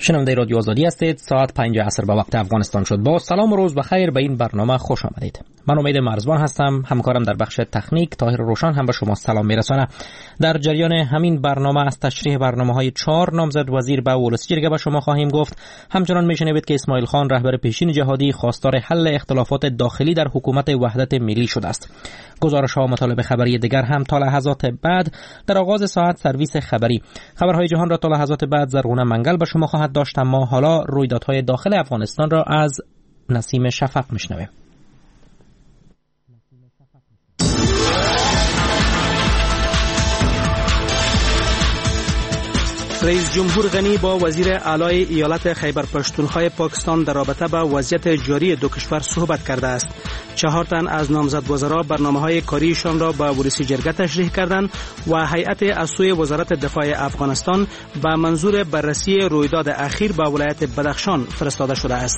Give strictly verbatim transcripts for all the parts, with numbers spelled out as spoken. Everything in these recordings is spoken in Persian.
شنونده رادیو آزادی هستید. ساعت پنج عصر به وقت افغانستان شد. با سلام و روز بخیر به این برنامه خوش آمدید. من امید مرزبان هستم. همکارم در بخش تکنیک طاهر روشن هم به شما سلام میرسانه. در جریان همین برنامه از تشریح برنامه‌های چهار نامزد وزیر به ولسی جرگه به شما خواهیم گفت. همچنان میشنوید که اسماعیل خان رهبر پیشین جهادی خواستار حل اختلافات داخلی در حکومت وحدت ملی شده است. گزارش‌ها و مطالب خبری دیگر هم تا لحظات بعد در آغاز ساعت سرویس خبری خبرهای جهان را تا لحظات بعد زرغونه منگل به شما خواهد داشت. اما حالا رویدادهای داخل افغانستان را از نسیم شفق میشنویم. رئیس جمهور غنی با وزیر اعلی ایالت خیبر پختونخوا پاکستان در رابطه با وضعیت جاری دو کشور صحبت کرده است. چهار تن از نامزد وزرا برنامه‌های کاریشان را به ولسی جرگه تشریح کردند و هیئت از سوی وزارت دفاع افغانستان به منظور بررسی رویداد اخیر به ولایت بدخشان فرستاده شده است.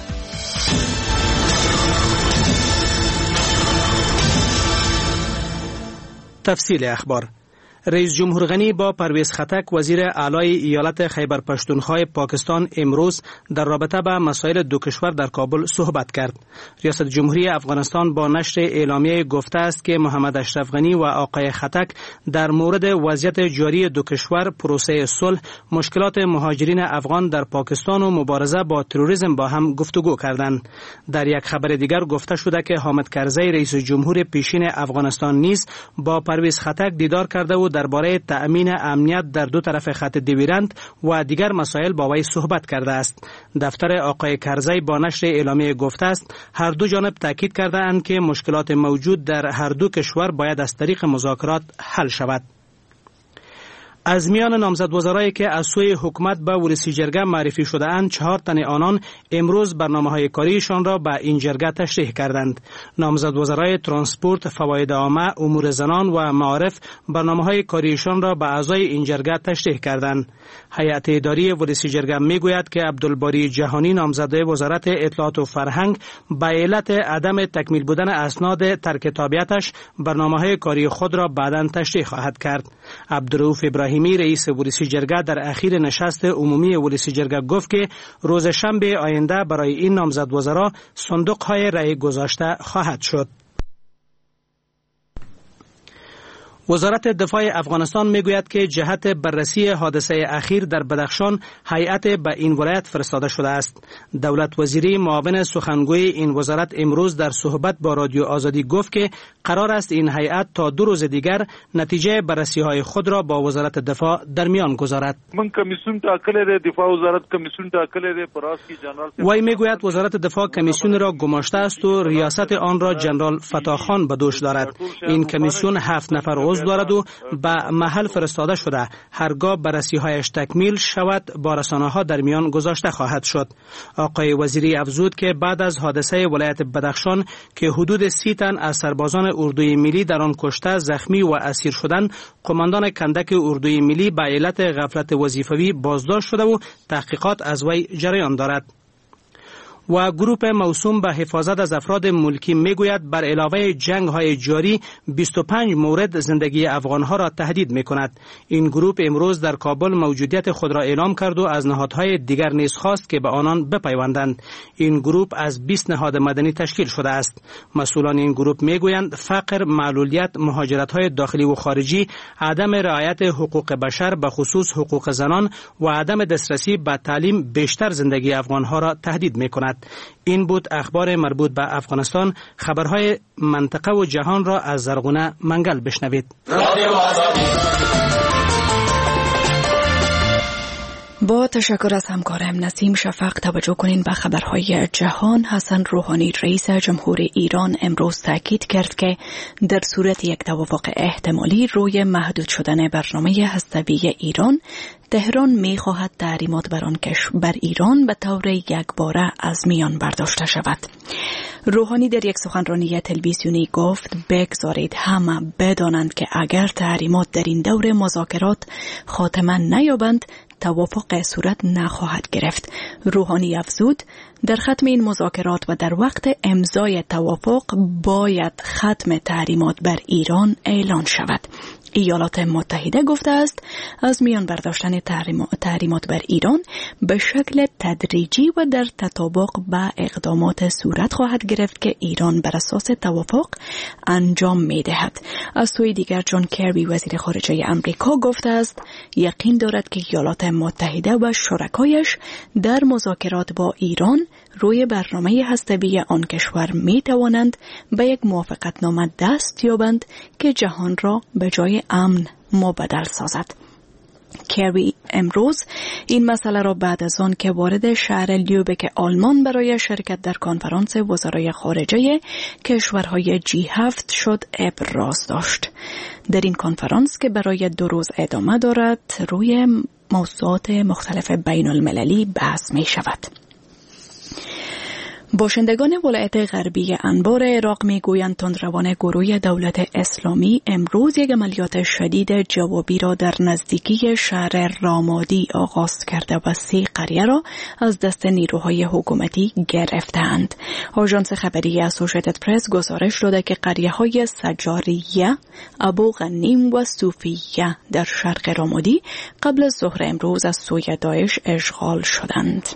تفصیل اخبار. رئیس جمهور غنی با پرویز خټک وزیر اعلی ایالت خیبر پختونخوا پاکستان امروز در رابطه با مسائل دو کشور در کابل صحبت کرد. ریاست جمهوری افغانستان با نشر اعلامیه گفته است که محمد اشرف غنی و آقای خټک در مورد وضعیت جاری دو کشور، پروسه صلح، مشکلات مهاجرین افغان در پاکستان و مبارزه با تروریسم با هم گفتگو کردند. در یک خبر دیگر گفته شده که حامد کرزی رئیس جمهور پیشین افغانستان نیز با پرویز خټک دیدار کرده و درباره تأمین امنیت در دو طرف خط دیویرند و دیگر مسائل با وی صحبت کرده است. دفتر آقای کرزی با نشر اعلامیه گفته است هر دو جانب تاکید کرده اند که مشکلات موجود در هر دو کشور باید از طریق مذاکرات حل شود. از میان نامزد وزرایی که از سوی حکومت به ولسی جرگه معرفی شده اند، چهار تن آنان امروز برنامه‌های کاریشان را به این جرگه تشریح کردند. نامزد وزرای ترانسپورت، فواید عامه، امور زنان و معارف برنامه‌های کاریشان را به اعضای این جرگه تشریح کردند. هیئت اداری ولسی جرگه میگوید که عبدالباری جهانی نامزد وزارت اطلاعات و فرهنگ به علت عدم تکمیل بودن اسناد ترک تابعیتش برنامه‌های کاری خود را بعداً تشریح خواهد کرد. عبدالرؤوف ابراهیمی رئیس ولسی جرگه در اخیر نشست عمومی ولسی جرگه گفت که روز شنبه آینده برای این نامزد وزرا صندوق‌های رای گذاشته خواهد شد. وزارت دفاع افغانستان میگوید که جهت بررسی حادثه اخیر در بدخشان هیئت به این ولایت فرستاده شده است. دولت وزیری معاون سخنگوی این وزارت امروز در صحبت با رادیو آزادی گفت که قرار است این هیئت تا دو روز دیگر نتیجه بررسی های خود را با وزارت دفاع در میان گذارد. من کمیسیون تاکل دفاع وزارت کمیسیون تاکل پراسکی جنرال وی میگوید وزارت دفاع کمیسیون را گماشته است و ریاست آن را جنرال فتاخان به دوش دارد. این کمیسیون هفت نفر دارد و به محل فرستاده شده. هرگاه بررسی هایش تکمیل شود با رسانه ها در میان گذاشته خواهد شد. آقای وزیری افزود که بعد از حادثه ولایت بدخشان که حدود سی تن از سربازان اردوی ملی در آن کشته، زخمی و اسیر شدند، قماندان کندک اردوی ملی به علت غفلت وظیفوی بازداشت شده و تحقیقات از وی جریان دارد. و گروپ موسوم به حفاظت از افراد ملکی میگوید بر علاوه جنگ های جاری بیست و پنج مورد زندگی افغان ها را تهدید می کند. این گروپ امروز در کابل موجودیت خود را اعلام کرد و از نهادهای دیگر نیز خواست که به آنان بپیوندند. این گروپ از بیست نهاد مدنی تشکیل شده است. مسئولان این گروپ میگویند فقر، معلولیت، مهاجرت های داخلی و خارجی، عدم رعایت حقوق بشر به خصوص حقوق زنان و عدم دسترسی به تعلیم بیشتر زندگی افغان ها را تهدید می کند. این بود اخبار مربوط به افغانستان. خبرهای منطقه و جهان را از زرغونه منگل بشنوید. با تشکر از همکارم نسیم شفق توجه کنین به خبرهای جهان. حسن روحانی رئیس جمهور ایران امروز تاکید کرد که در صورت یک توافق احتمالی روی محدود شدن برنامه هسته‌ای ایران، تهران می خواهد تحریمات بر آن بر ایران به طور یکباره از میان برداشته شود. روحانی در یک سخنرانی تلویزیونی گفت بگذارید همه بدانند که اگر تحریمات در این دور مذاکرات خاتمه نیابند توافق صورت نخواهد گرفت. روحانی افزود در ختم این مذاکرات و در وقت امضای توافق باید ختم تحریمات بر ایران اعلان شود. ایالات متحده گفته است از میان برداشتن تحریمات بر ایران به شکل تدریجی و در تطابق با اقدامات صورت خواهد گرفت که ایران بر اساس توافق انجام می دهد. از سوی دیگر جان کربی وزیر خارجه آمریکا گفته است یقین دارد که ایالات متحده و شرکایش در مذاکرات با ایران روی برنامه هسته‌ای آن کشور می توانند به یک موافقتنامه دست یابند که جهان را به جای امن مبدل سازد. کربی امروز این مسئله را بعد از آن که وارد شهر لیوبک آلمان برای شرکت در کنفرانس وزرای خارجه کشورهای جی هفت شد ابراز داشت. در این کنفرانس که برای دو روز ادامه دارد روی موضوعات مختلف بین المللی بحث می شود. باشندگان ولایت غربی انبار عراق میگویند تندروان گروه دولت اسلامی امروز یک عملیات شدید جوابی را در نزدیکی شهر رامادی آغاز کرده و سه قریه را از دست نیروهای حکومتی گرفتند. آژانس خبری اسوشیتد پرس گزارش داده که قریه های سجاریه، ابو غنیم و صوفیه در شرق رامادی قبل از ظهر امروز از سوی داعش اشغال شدند.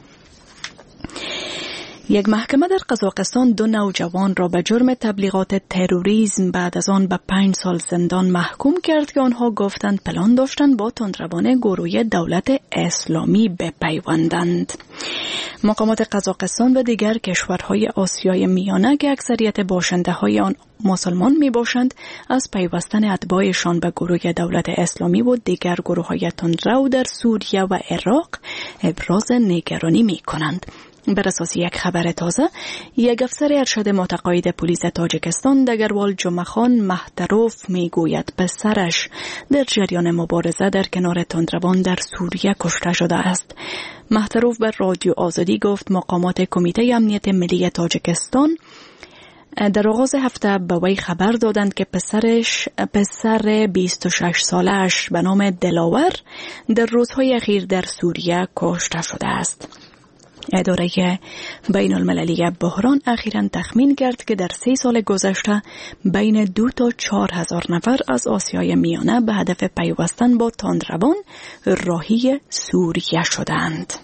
یک محکمه در قزاقستان دو نوجوان را به جرم تبلیغات تروریسم بعد از آن به پنج سال زندان محکوم کرد که آنها گفتند پلان داشتند با تندروان گروه دولت اسلامی بپیوندند. مقامات قزاقستان و دیگر کشورهای آسیای میانه که اکثریت باشنده های آن مسلمان می باشند از پیوستن اتباعشان به گروه دولت اسلامی و دیگر گروه های تندرو در سوریه و عراق ابراز نگرانی می کنند. بر اساس یک خبر تازه، یک افسر ارشد متقاعد پلیس تاجیکستان دگروال جمعخان مهتروف میگوید پسرش در جریان مبارزه در کنار تندروان در سوریه کشته شده است. مهتروف به رادیو آزادی گفت مقامات کمیته امنیت ملی تاجیکستان در آغاز هفته به وی خبر دادند که پسرش پسر بیست و شش سالش به نام دلاور در روزهای اخیر در سوریه کشته شده است. اداره بین المللی بحران اخیراً تخمین کرد که در سه سال گذشته بین دو تا چهار هزار نفر از آسیای میانه به هدف پیوستن با تندروان راهی سوریه شدند.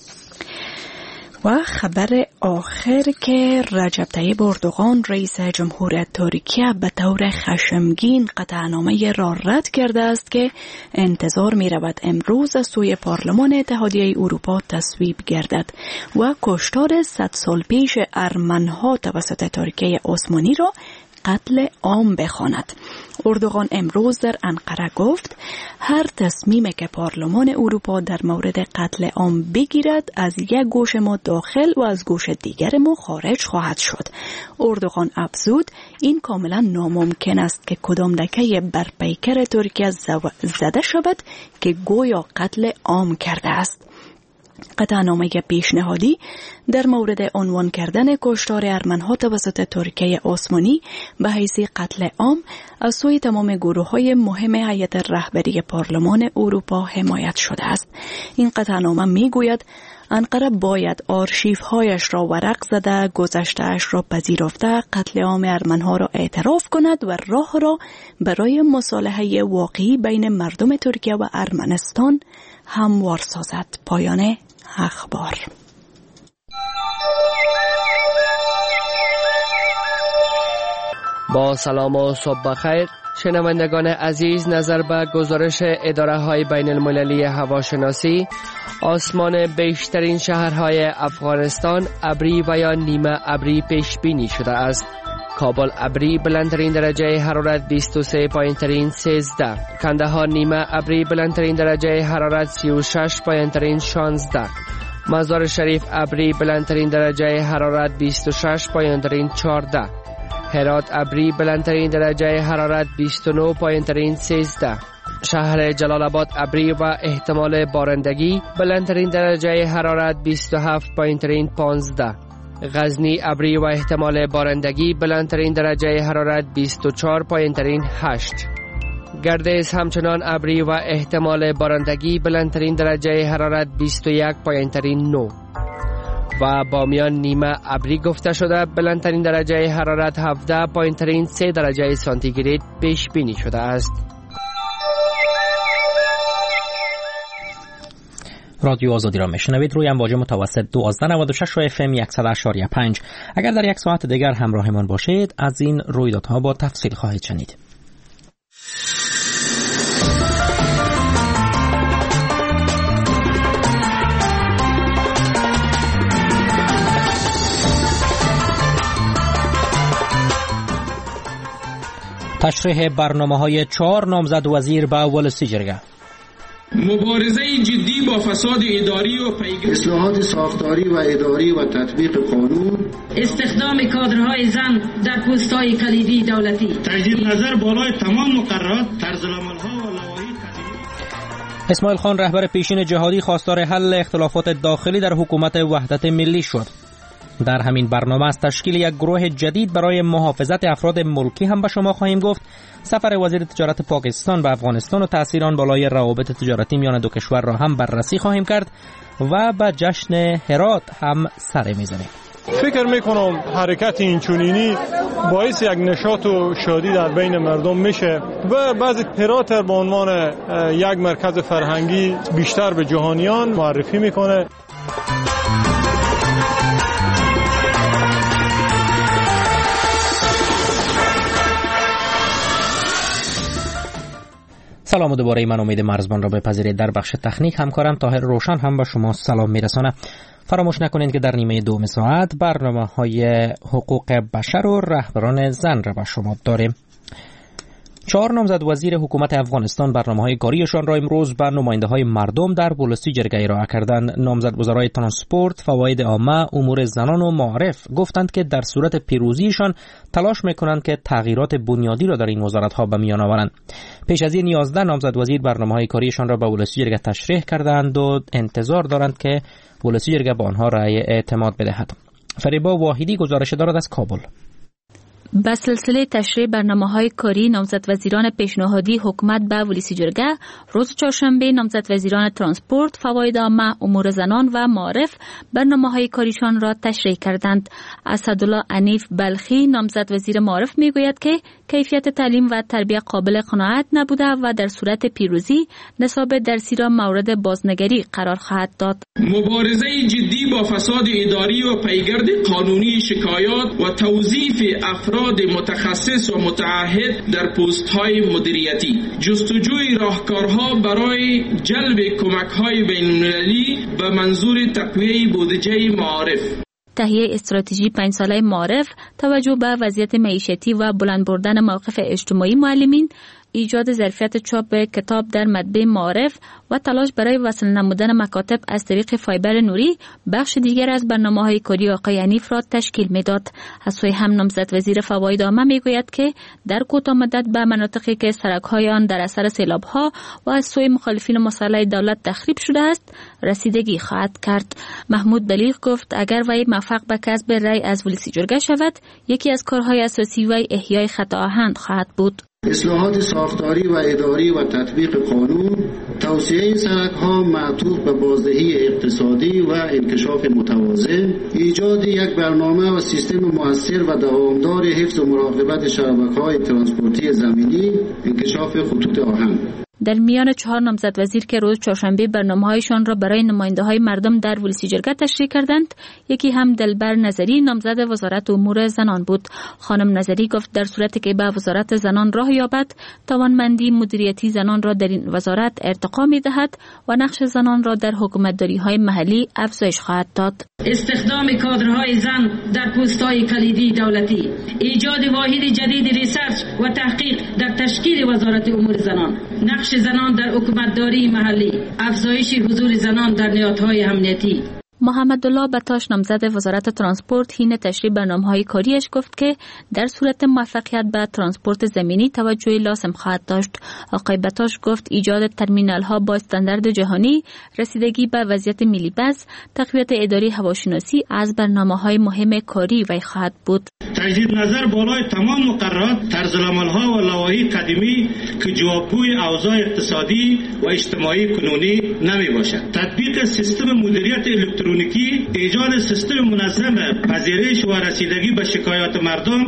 و خبر آخر که رجب طیب اردوغان رئیس جمهور ترکیه به طور خشمگین قطعنامه را رد کرده است که انتظار می رود امروز از سوی پارلمان اتحادیه اروپا تصویب گردد و کشتار صد سال پیش ارمنها توسط ترکیه عثمانی را قتل عام بخواند. اردوغان امروز در انقره گفت هر تصمیمی که پارلمان اروپا در مورد قتل عام بگیرد از یک گوش ما داخل و از گوش دیگر ما خارج خواهد شد. اردوغان افزود این کاملا ناممکن است که کدام دکه بر پیکر ترکیه زده شود که گویا قتل عام کرده است. قطعنامه پیشنهادی در مورد عنوان کردن کشتار ارمنها توسط ترکیه عثمانی به حیث قتل عام از سوی تمام گروه‌های مهم هیئت رهبری پارلمان اروپا حمایت شده است. این قطعنامه میگوید انقره باید آرشیوهایش را ورق زده، گذشته‌اش را پذیرفته، قتل عام ارمنها را اعتراف کند و راه را برای مصالحه واقعی بین مردم ترکیه و ارمنستان هموار سازد. پایان اخبار. با سلام و صبح بخیر شنوندگان عزیز، نظر به گزارش اداره های بین المللی هواشناسی، آسمان بیشترین شهرهای افغانستان ابری و یا نیمه ابری پیش بینی شده است. کابل ابری بلندترین درجه حرارت بیست و سه پایین ترین سیزده، کندهار نیمه ابری بلندترین درجه حرارت سی و شش پایین ترین شانزده، مزار شریف ابری بلندترین درجه حرارت بیست و شش پایین ترین چهارده، هرات ابری بلندترین درجه حرارت بیست و نه پایین ترین سیزده، شهر جلال آباد ابری و احتمال بارندگی بلندترین درجه حرارت بیست و هفت پایین ترین پانزده، غزنی ابری و احتمال بارندگی بلندترین درجه حرارت بیست و چهار پایین ترین هشت، گردیز همچنان ابری و احتمال بارندگی بلندترین درجه حرارت بیست و یک پایین ترین نه و بامیان نیمه ابری گفته شده بلندترین درجه حرارت هفده پایین ترین سه درجه سانتیگراد پیش بینی شده است. رادیو آزادی را میشنوید روی امواج متوسط دوازده نود و شش و اف ام صد و شش و پنج. اگر در یک ساعت دیگر همراهمان باشید از این رویدادها با تفصیل خواهید شنید. تشریح برنامه‌های چهار نامزد وزیر به ولسی جرگه. مبارزه جدی با فساد اداری و پیگیری اصلاحات ساختاری و اداری و تطبیق قانون، استخدام کادرهای زن در پست‌های کلیدی دولتی، تجدید نظر بالای تمام مقررات، طرزالعمل‌ها و لوایح قدیمی. اسماعیل خان رهبر پیشین جهادی خواستار حل اختلافات داخلی در حکومت وحدت ملی شد. در همین برنامه از تشکیل یک گروه جدید برای محافظت افراد ملکی هم به شما خواهیم گفت. سفر وزیر تجارت پاکستان به افغانستان و تأثیر آن بالای روابط تجارتی میان دو کشور را هم بررسی خواهیم کرد و به جشن هرات هم سر میزنیم. فکر میکنم حرکت اینچنینی باعث یک نشاط و شادی در بین مردم میشه و بعضی هرات به عنوان یک مرکز فرهنگی بیشتر به جهانیان معرفی میکنه. سلام و دوباره من امید مرزبان را بپذیرید. در بخش تکنیک همکارم طاهر روشن هم به شما سلام میرسانه. فراموش نکنید که در نیمه دوم ساعت برنامه‌های حقوق بشر و رهبران زن را به شما داریم. چهار نامزد وزیر حکومت افغانستان برنامه‌های کاریشان را امروز به نماینده‌های مردم در ولسی جرگه ارائه کردند. نامزد وزرای ترانسپورت، فواید عامه، امور زنان و معارف گفتند که در صورت پیروزیشان تلاش می‌کنند که تغییرات بنیادی را در این وزارت‌ها به میان آورند. پیش از این یازده نامزد وزیر برنامه‌های کاریشان را به ولسی جرگه تشریح کردند و انتظار دارند که ولسی جرگه به آنها رأی اعتماد بدهد. فریبا واحدی گزارش دارد از کابل. به سلسله تشریح برنامه‌های کاری نامزد وزیران پیشنهادی حکومت به ولسی جرگه روز چهارشنبه نامزد وزیران ترانسپورت، فواید عامه، امور زنان و معارف برنامه‌های کاریشان را تشریح کردند. اسدالله عنیف بلخی نامزد وزیر معارف میگوید که کیفیت تعلیم و تربیت قابل قناعت نبوده و در صورت پیروزی نصاب درسی را مورد بازنگری قرار خواهد داد. مبارزه جدی با فساد اداری و پیگرد قانونی شکایات و توظیف افراد متخصص و متعهد در پست‌های مدیریتی، جستجوی راهکارها برای جلب کمک‌های بین‌المللی به منظور تقویه بودجه معارف، تهیه استراتژی پنج ساله معارف، توجه به وضعیت معیشتی و بلند بردن موقف اجتماعی معلمین، ایجاد ظرفیت چاپ کتاب در مطبع معارف و تلاش برای وصل نمودن مکاتب از طریق فایبر نوری بخش دیگر از برنامه‌های کاری آقای عنیف را تشکیل می‌داد. از سوی هم نامزد وزیر فواید عامه می‌گوید که در کوتاه مدت به مناطقی که سرک‌های آن در اثر سیلاب‌ها و از سوی مخالفین مسلح دولت تخریب شده است رسیدگی خواهد کرد. محمود بلیغ گفت اگر وی موفق به کسب رأی از ولسی جرگه شود، یکی از کارهای اساسی وی احیای خط آهن خواهد بود. اصلاحات ساختاری و اداری و تطبیق قانون، توسعه این سرک‌ها معطوف به بازدهی اقتصادی و انکشاف متوازن، ایجاد یک برنامه و سیستم مؤثر و دوامدار حفظ و مراقبت شبکه‌های ترانسپورتی زمینی، انکشاف خطوط آهن. در میان چهار نامزد وزیر که روز چهارشنبه برنامه‌هایشان را برای نماینده‌های مردم در ولسی جرگه تشریح کردند، یکی هم دلبر نظری نامزد وزارت امور زنان بود. خانم نظری گفت در صورتی که به وزارت زنان راه یابد، توانمندی مدیریتی زنان را در این وزارت ارتقا می‌دهد و نقش زنان را در حکومتداری‌های محلی افزایش خواهد داد. استخدام کادرهای زن در پست‌های کلیدی دولتی، ایجاد واحد جدید ریسرچ و تحقیق در تشکیل وزارت امور زنان، نقش زنان در حکومتداری محلی، افزایش حضور زنان در نهادهای امنیتی. محمدالله بتاش نامزد وزارت ترانسپورت حین تشریح برنامه‌های کاریش گفت که در صورت موفقیت به ترانسپورت زمینی توجه لازم خواهد داشت. آقای بتاش گفت ایجاد ترمینال‌ها با استاندارد جهانی، رسیدگی به وضعیت ملی بس، تقویت اداری هواشناسی از برنامه‌های مهم کاری وی خواهد بود. تجدید نظر بالای تمام مقررات، طرزالعمل‌ها و لوایح قدیمی که جوابگوی اوضاع اقتصادی و اجتماعی کنونی نمی‌باشد. تطبیق سیستم مدیریت الکترونیکی، ایجاد سیستم منظم پذیرش و رسیدگی به شکایات مردم.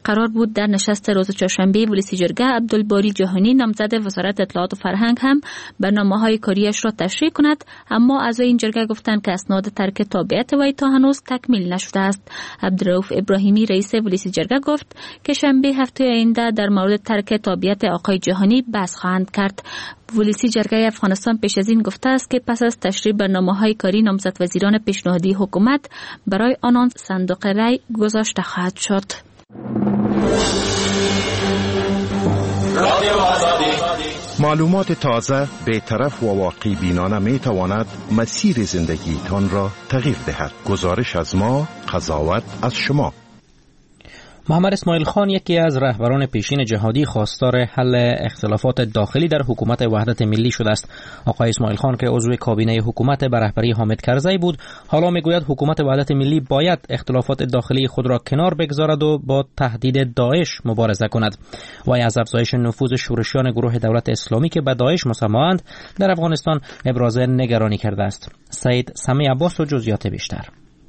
قرار بود در نشست روز چهارشنبه ولسی جرگه عبدالباری جهانی نامزد وزارت اطلاعات و فرهنگ هم برنامه‌های کاریش را تشریح کند، اما اعضای این جرگه گفتند که اسناد ترک تابعیت وی تا هنوز تکمیل نشده است. عبدالرؤوف ابراهیمی رئیس ولسی جرگه گفت که شنبه هفته آینده در مورد ترک تابعیت آقای جهانی بحث خواهند کرد. ولسی جرگه افغانستان پیش از این گفته است که پس از تشریح برنامه‌های کاری نامزد وزیران پیشنهادی حکومت برای آنان صندوق رای گذاشته خواهد شد. معلومات تازه، بی‌طرف و واقعی بینانه می تواند مسیر زندگیتان را تغییر دهد. گزارش از ما، قضاوت از شما. محمد اسماعیل خان یکی از رهبران پیشین جهادی خواستار حل اختلافات داخلی در حکومت وحدت ملی شده است. آقای اسماعیل خان که عضو کابینه حکومت به رهبری حامد کرزی بود، حالا میگوید حکومت وحدت ملی باید اختلافات داخلی خود را کنار بگذارد و با تهدید داعش مبارزه کند. وی از افزایش نفوذ شورشیان گروه دولت اسلامی که به داعش مسمااند در افغانستان ابراز نگرانی کرده است. سعید سمی عباس و جزئیات بیشتر.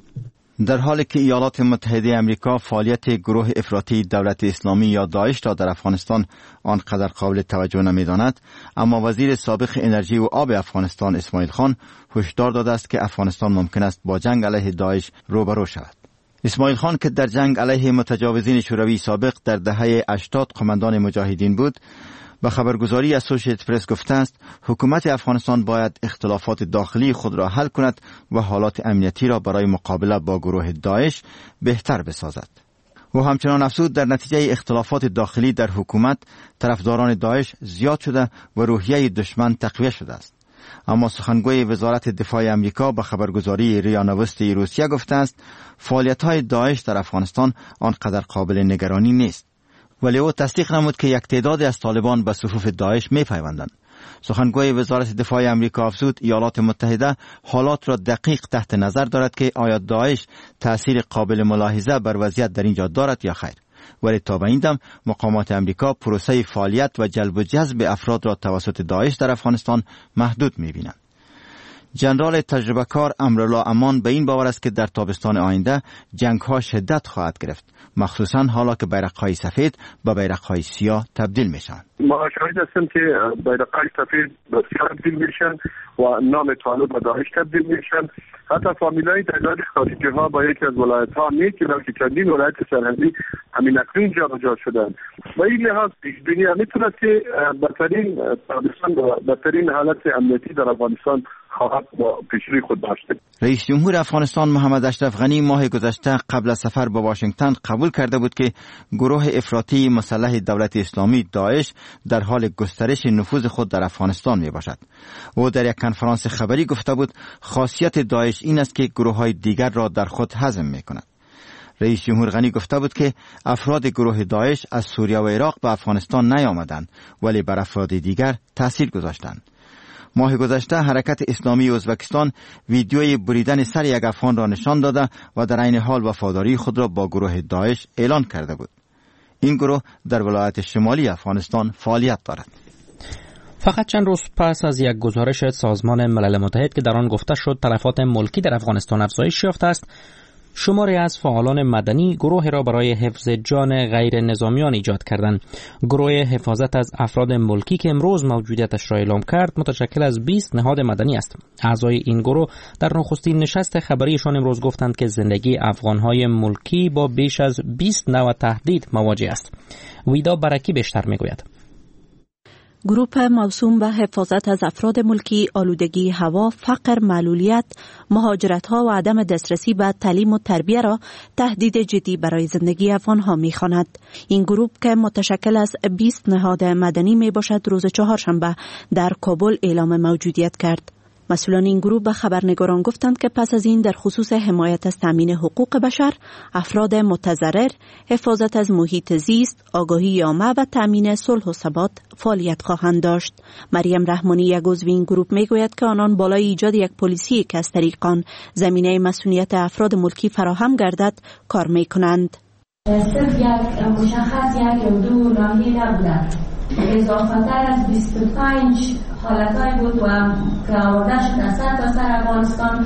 در حالی که ایالات متحده آمریکا فعالیت گروه افراطی دولت اسلامی یا داعش را در افغانستان آنقدر قابل توجه نمی‌داند، اما وزیر سابق انرژی و آب افغانستان اسماعیل خان هشدار داده است که افغانستان ممکن است با جنگ علیه داعش روبرو شود. اسماعیل خان که در جنگ علیه متجاوزین شوروی سابق در دهه هشتاد قماندان مجاهدین بود، به خبرگزاری اسوسییتد پرس گفته است حکومت افغانستان باید اختلافات داخلی خود را حل کند و حالات امنیتی را برای مقابله با گروه داعش بهتر بسازد. و همچنان افزود در نتیجه اختلافات داخلی در حکومت طرفداران داعش زیاد شده و روحیه دشمن تقویه شده است. اما سخنگوی وزارت دفاع آمریکا به خبرگزاری ریا نوستی روسیه گفته است فعالیت‌های داعش در افغانستان آنقدر قابل نگرانی نیست. ولی او تصدیق نمود که یک تعداد از طالبان به صفوف داعش می پیوندند. سخنگوی وزارت دفاع آمریکا افزود ایالات متحده حالات را دقیق تحت نظر دارد که آیا داعش تأثیر قابل ملاحظه بر وضعیت در اینجا دارد یا خیر. ولی تا به این دم مقامات آمریکا پروسه فعالیت و جلب و جذب افراد را توسط داعش در افغانستان محدود می بینند. جنرال تجربه کار امرالله امان به این باور است که در تابستان آینده جنگ ها شدت خواهد گرفت، مخصوصا حالا که بیرق‌های سفید به بیرق‌های سیاه تبدیل میشن. ما شاهد هستیم که بیرق‌های سفید به سیاه تبدیل میشن و نام طالب به داعش تبدیل میشن. حتی فامیلای تعداد خارجی ها با یکی از ولایت ها میتونن که چندین ولایت سرحدی همین اکنون جابجا شدن. و این لحاظ پیش بینی میتونه که بدترین تابستان و بدترین حالت امنیتی در افغانستان خواهد با پیشروی خود داشته. رئیس جمهور افغانستان محمد اشرف غنی ماه گذشته قبل از سفر به واشنگتن قبول کرده بود که گروه افراطی مسلح دولت اسلامی داعش در حال گسترش نفوذ خود در افغانستان می باشد. او در یک کنفرانس خبری گفته بود خاصیت داعش این است که گروه های دیگر را در خود هضم می کند. رئیس جمهور غنی گفته بود که افراد گروه داعش از سوریه و عراق به افغانستان نیامدند ولی بر افراد دیگر تاثیر گذاشتند. ماه گذشته حرکت اسلامی ازبکستان ویدیوی بریدن سر یک افغان را نشان داده و در عین حال وفاداری خود را با گروه داعش اعلان کرده بود. این گروه در ولایت شمالی افغانستان فعالیت دارد. فقط چند روز پس از یک گزارش سازمان ملل متحد که در آن گفته شد تلفات ملکی در افغانستان افزایش یافته است، شماری از فعالان مدنی گروه را برای حفظ جان غیر نظامیان ایجاد کردند. گروه حفاظت از افراد ملکی که امروز موجودیتش را اعلام کرد متشکل از بیست نهاد مدنی است. اعضای این گروه در نخستین نشست خبریشان امروز گفتند که زندگی افغانهای ملکی با بیش از بیست نوع تهدید مواجه است. ویدا برکی بیشتر میگوید. گروپ موسوم به حفاظت از افراد ملکی آلودگی هوا، فقر، معلولیت، مهاجرت‌ها و عدم دسترسی به تعلیم و تربیت را تهدید جدی برای زندگی افغان‌ها می‌خواند. این گروپ که متشکل از بیست نهاد مدنی میباشد روز چهارشنبه در کابل اعلام موجودیت کرد. مسئولان این گروه به خبرنگاران گفتند که پس از این در خصوص حمایت از تامین حقوق بشر، افراد متضرر، حفاظت از محیط زیست، آگاهی عامه و تامین صلح و ثبات فعالیت خواهند داشت. مریم رحمانی یک عضو این گروه میگوید که آنان بالای ایجاد یک پلیسی که از طریق آن زمینه مسئولیت افراد ملکی فراهم گردد کار میکنند. صرف یک مشخص یک یا دو ناحیه نبودند، اضافتر از بیست و پنج حالتهای بود و که آورده شد از سر تا سر افغانستان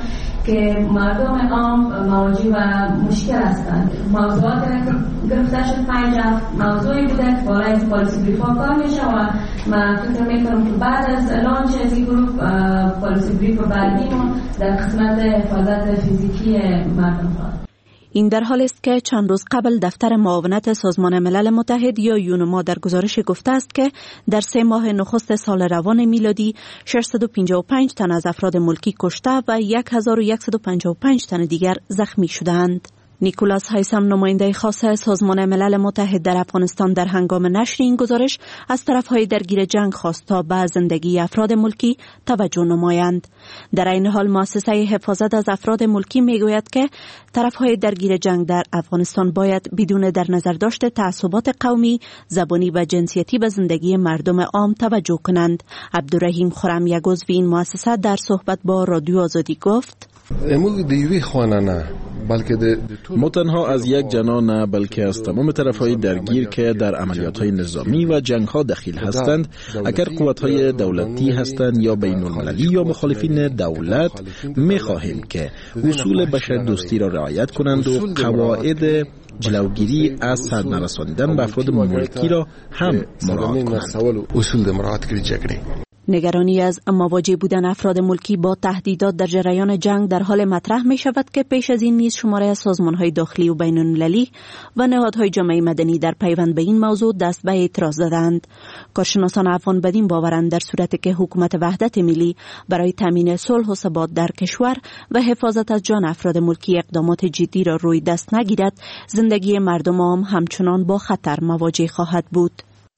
که مردم عام مواجه و مشکل هستند. موضوعات گرفته شد، پنج موضوعی بوده که بالای از پالیسی بریفا کار میشه و من فکر میکنم که بعد از لانچ از این گروپ پالیسی بریف بعدی در قسمت حفاظت فیزیکی مردم خواهد. این در حال است که چند روز قبل دفتر معاونت سازمان ملل متحد یا یونما در گزارش گفته است که در سه ماه نخست سال روان میلادی ششصد و پنجاه و پنج تن از افراد ملکی کشته و هزار و صد و پنجاه و پنج تن دیگر زخمی شدند. نیکولاس هایسم، نماینده خاص سازمان ملل متحد در افغانستان، در هنگام نشر این گزارش از طرفهای درگیر جنگ خواست تا به زندگی افراد ملکی توجه نمایند. در این حال مؤسسه حفاظت از افراد ملکی میگوید که طرفهای درگیر جنگ در افغانستان باید بدون در نظر داشت تعصبات قومی، زبانی و جنسیتی به زندگی مردم عام توجه کنند. عبدالرحیم خرم، یک عضو این مؤسسه، در صحبت با رادیو آزادی گفت: امروز دیوی خانه نه بلکه ما تنها از یک جنا نه بلکه از تمام طرفهای درگیر که در عملیات‌های نظامی و جنگ‌ها دخیل هستند، اگر قوت‌های دولتی هستند یا بین‌المللی یا مخالفین دولت، می‌خواهیم که اصول بشردوستی را رعایت کنند و قواعد جلوگیری از سر نرساندن به افراد ملکی را هم مراعات کنند. اصول مراعات کردن. نگرانی از مواجه بودن افراد ملکی با تهدیدات در جریان جنگ در حال مطرح می شود که پیش از این نیز شماره از سازمان‌های داخلی و بین‌المللی و نهادهای جامعه مدنی در پیوند به این موضوع دست به اعتراض دادند. کارشناسان افغان بدین باورند در صورتی که حکومت وحدت ملی برای تامین صلح و ثبات در کشور و حفاظت از جان افراد ملکی اقدامات جدی را روی دست نگیرد، زندگی مردم عام همچنان با خطر مواجه خواهد بود.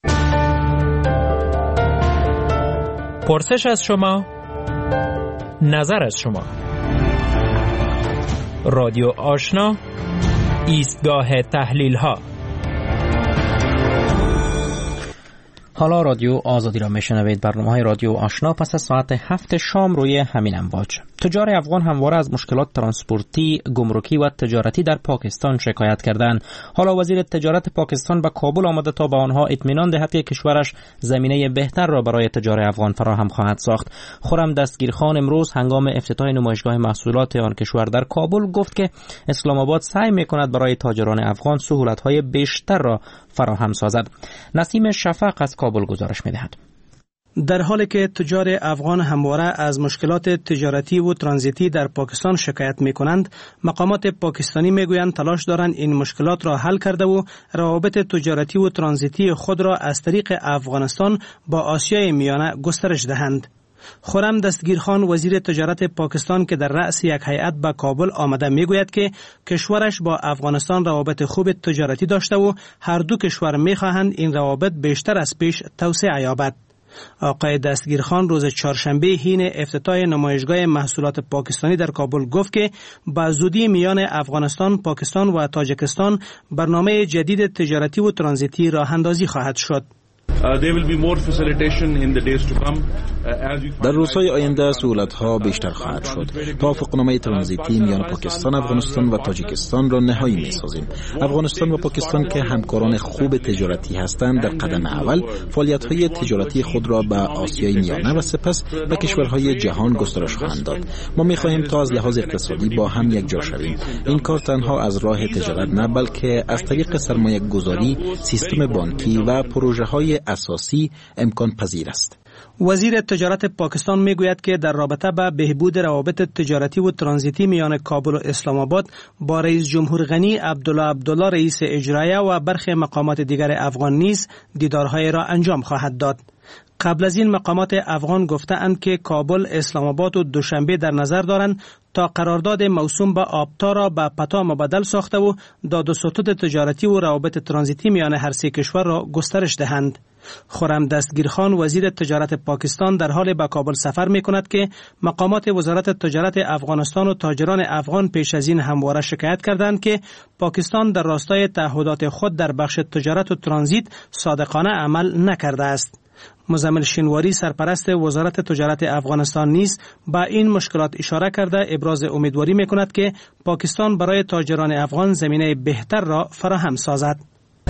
پرسش از شما، نظر از شما. رادیو آشنا، ایستگاه تحلیل ها. حالا رادیو آزادی را میشنوید. برنامه رادیو آشنا پس از ساعت هفت شام روی همین امواج. تجار افغان همواره از مشکلات ترانسپورتی، گمرکی و تجارتی در پاکستان شکایت کردند. حالا وزیر تجارت پاکستان به کابل آمده تا به آنها اطمینان دهد که کشورش زمینه بهتر را برای تجار افغان فراهم خواهد ساخت. خرم دستگیرخان امروز هنگام افتتاح نمایشگاه محصولات آن کشور در کابل گفت که اسلام آباد سعی می‌کند برای تاجران افغان سهولت‌های بیشتر را فراهم سازد. نسیم شفق از کابل گزارش می‌دهد. در حالی که تجار افغان همواره از مشکلات تجارتی و ترانزیتی در پاکستان شکایت می‌کنند، مقامات پاکستانی می‌گویند تلاش دارند این مشکلات را حل کرده و روابط تجارتی و ترانزیتی خود را از طریق افغانستان با آسیای میانه گسترش دهند. خرم دستگیرخان، وزیر تجارت پاکستان که در رأس یک هیئت به کابل آمده، میگوید که کشورش با افغانستان روابط خوب تجارتی داشته و هر دو کشور میخواهند این روابط بیشتر از پیش توسعه یابد. آقای دستگیرخان روز چهارشنبه حین افتتاح نمایشگاه محصولات پاکستانی در کابل گفت که با زودی میان افغانستان، پاکستان و تاجیکستان برنامه جدید تجارتی و ترانزیتی راه اندازی خواهد شد. در روزهای آینده سهولت‌ها بیشتر خواهد شد. توافقنامه ترانزیتی میان پاکستان، افغانستان و تاجیکستان را نهایی می‌سازیم. افغانستان و پاکستان که همکاران خوب تجارتی هستند، در قدم اول فعالیت‌های تجارتی خود را به آسیای میانه و سپس به کشورهای جهان گسترش خواهند داد. ما می‌خواهیم تا از لحاظ اقتصادی با هم یک جا شویم. این کار تنها از راه تجارت نه، بلکه از طریق سرمایه‌گذاری، سیستم بانکی و پروژه‌های اساسی امکان پذیر است. وزیر تجارت پاکستان میگوید که در رابطه با بهبود روابط تجارتی و ترانزیتی میان کابل و اسلام آباد با رئیس جمهور غنی عبدالله عبدالله رئیس اجرایه و برخی مقامات دیگر افغان نیز دیدارهای را انجام خواهد داد. قبل از این مقامات افغان گفتند که کابل، اسلام آباد و دوشنبه در نظر دارند تا قرارداد موسوم به آبتا را به پتا مبدل ساخته و داد و ستد تجارتی و روابط ترانزیتی میان هر سه کشور را گسترش دهند. خرم دستگیرخان، وزیر تجارت پاکستان، در حال به کابل سفر می کند که مقامات وزارت تجارت افغانستان و تاجران افغان پیش از این همواره شکایت کردند که پاکستان در راستای تعهدات خود در بخش تجارت و ترانزیت صادقانه عمل نکرده است. مزمل شینواری، سرپرست وزارت تجارت افغانستان، نیز با این مشکلات اشاره کرده ابراز امیدواری می‌کند که پاکستان برای تاجران افغان زمینه بهتر را فراهم سازد.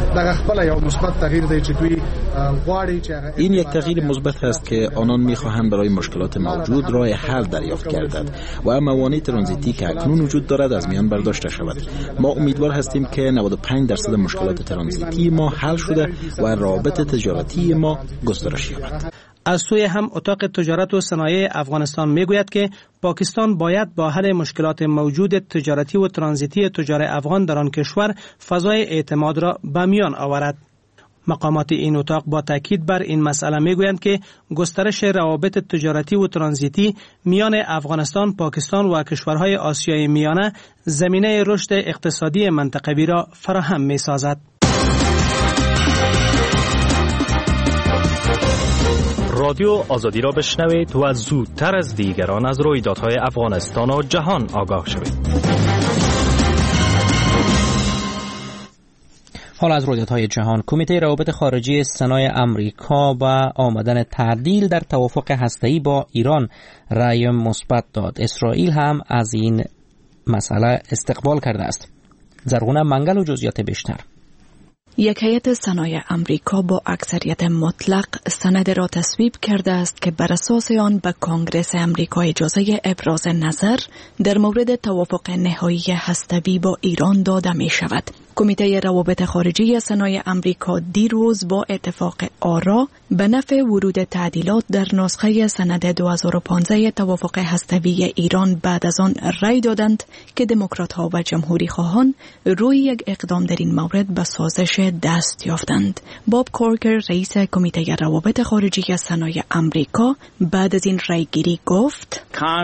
دغه خپل یو مثبت تغییر دی چې دوی غواړي چې این یک تغییر مثبت است که آنان می‌خواهند برای مشکلات موجود راه حل دریافت گردد و موانع ترانزیتی که اکنون وجود دارد از میان برداشته شود. ما امیدوار هستیم که نود و پنج درصد مشکلات ترانزیتی ما حل شده و رابطه تجارتی ما گسترش یابد. از سوی هم اتاق تجارت و صنایع افغانستان میگوید که پاکستان باید با حل مشکلات موجود تجارتی و ترانزیتی تجار افغان در آن کشور فضای اعتماد را به میان آورد. مقامات این اتاق با تاکید بر این مسئله میگویند که گسترش روابط تجارتی و ترانزیتی میان افغانستان، پاکستان و کشورهای آسیای میانه زمینه رشد اقتصادی منطقوی را فراهم میسازد. رادیو آزادی را بشنوید و زودتر از دیگران از رویدادهای افغانستان و جهان آگاه شوید. حال از رویدادهای جهان. کمیته روابط خارجی سنای امریکا با آمدن تعدیل در توافق هسته‌ای با ایران رأی مثبت داد. اسرائیل هم از این مسئله استقبال کرده است. زرغونه منگل و جزئیات بیشتر. یک هیئت سنای امریکا با اکثریت مطلق سند را تصویب کرده است که بر اساس آن به کانگرس امریکا اجازه ابراز نظر در مورد توافق نهایی هسته‌ای با ایران داده می شود. کمیته روابط خارجی سنای امریکا دیروز با اتفاق آرا به نفع ورود تعدیلات در نسخه سند دو هزار و پانزده توافق هسته‌ای ایران بعد از آن رأی دادند که دموکرات‌ها و جمهوری خواهان روی یک اقدام در این مورد به سازش دست یافتند. باب کورکر رئیس کمیته روابط خارجی سنای امریکا بعد از این رأیگیری گفت: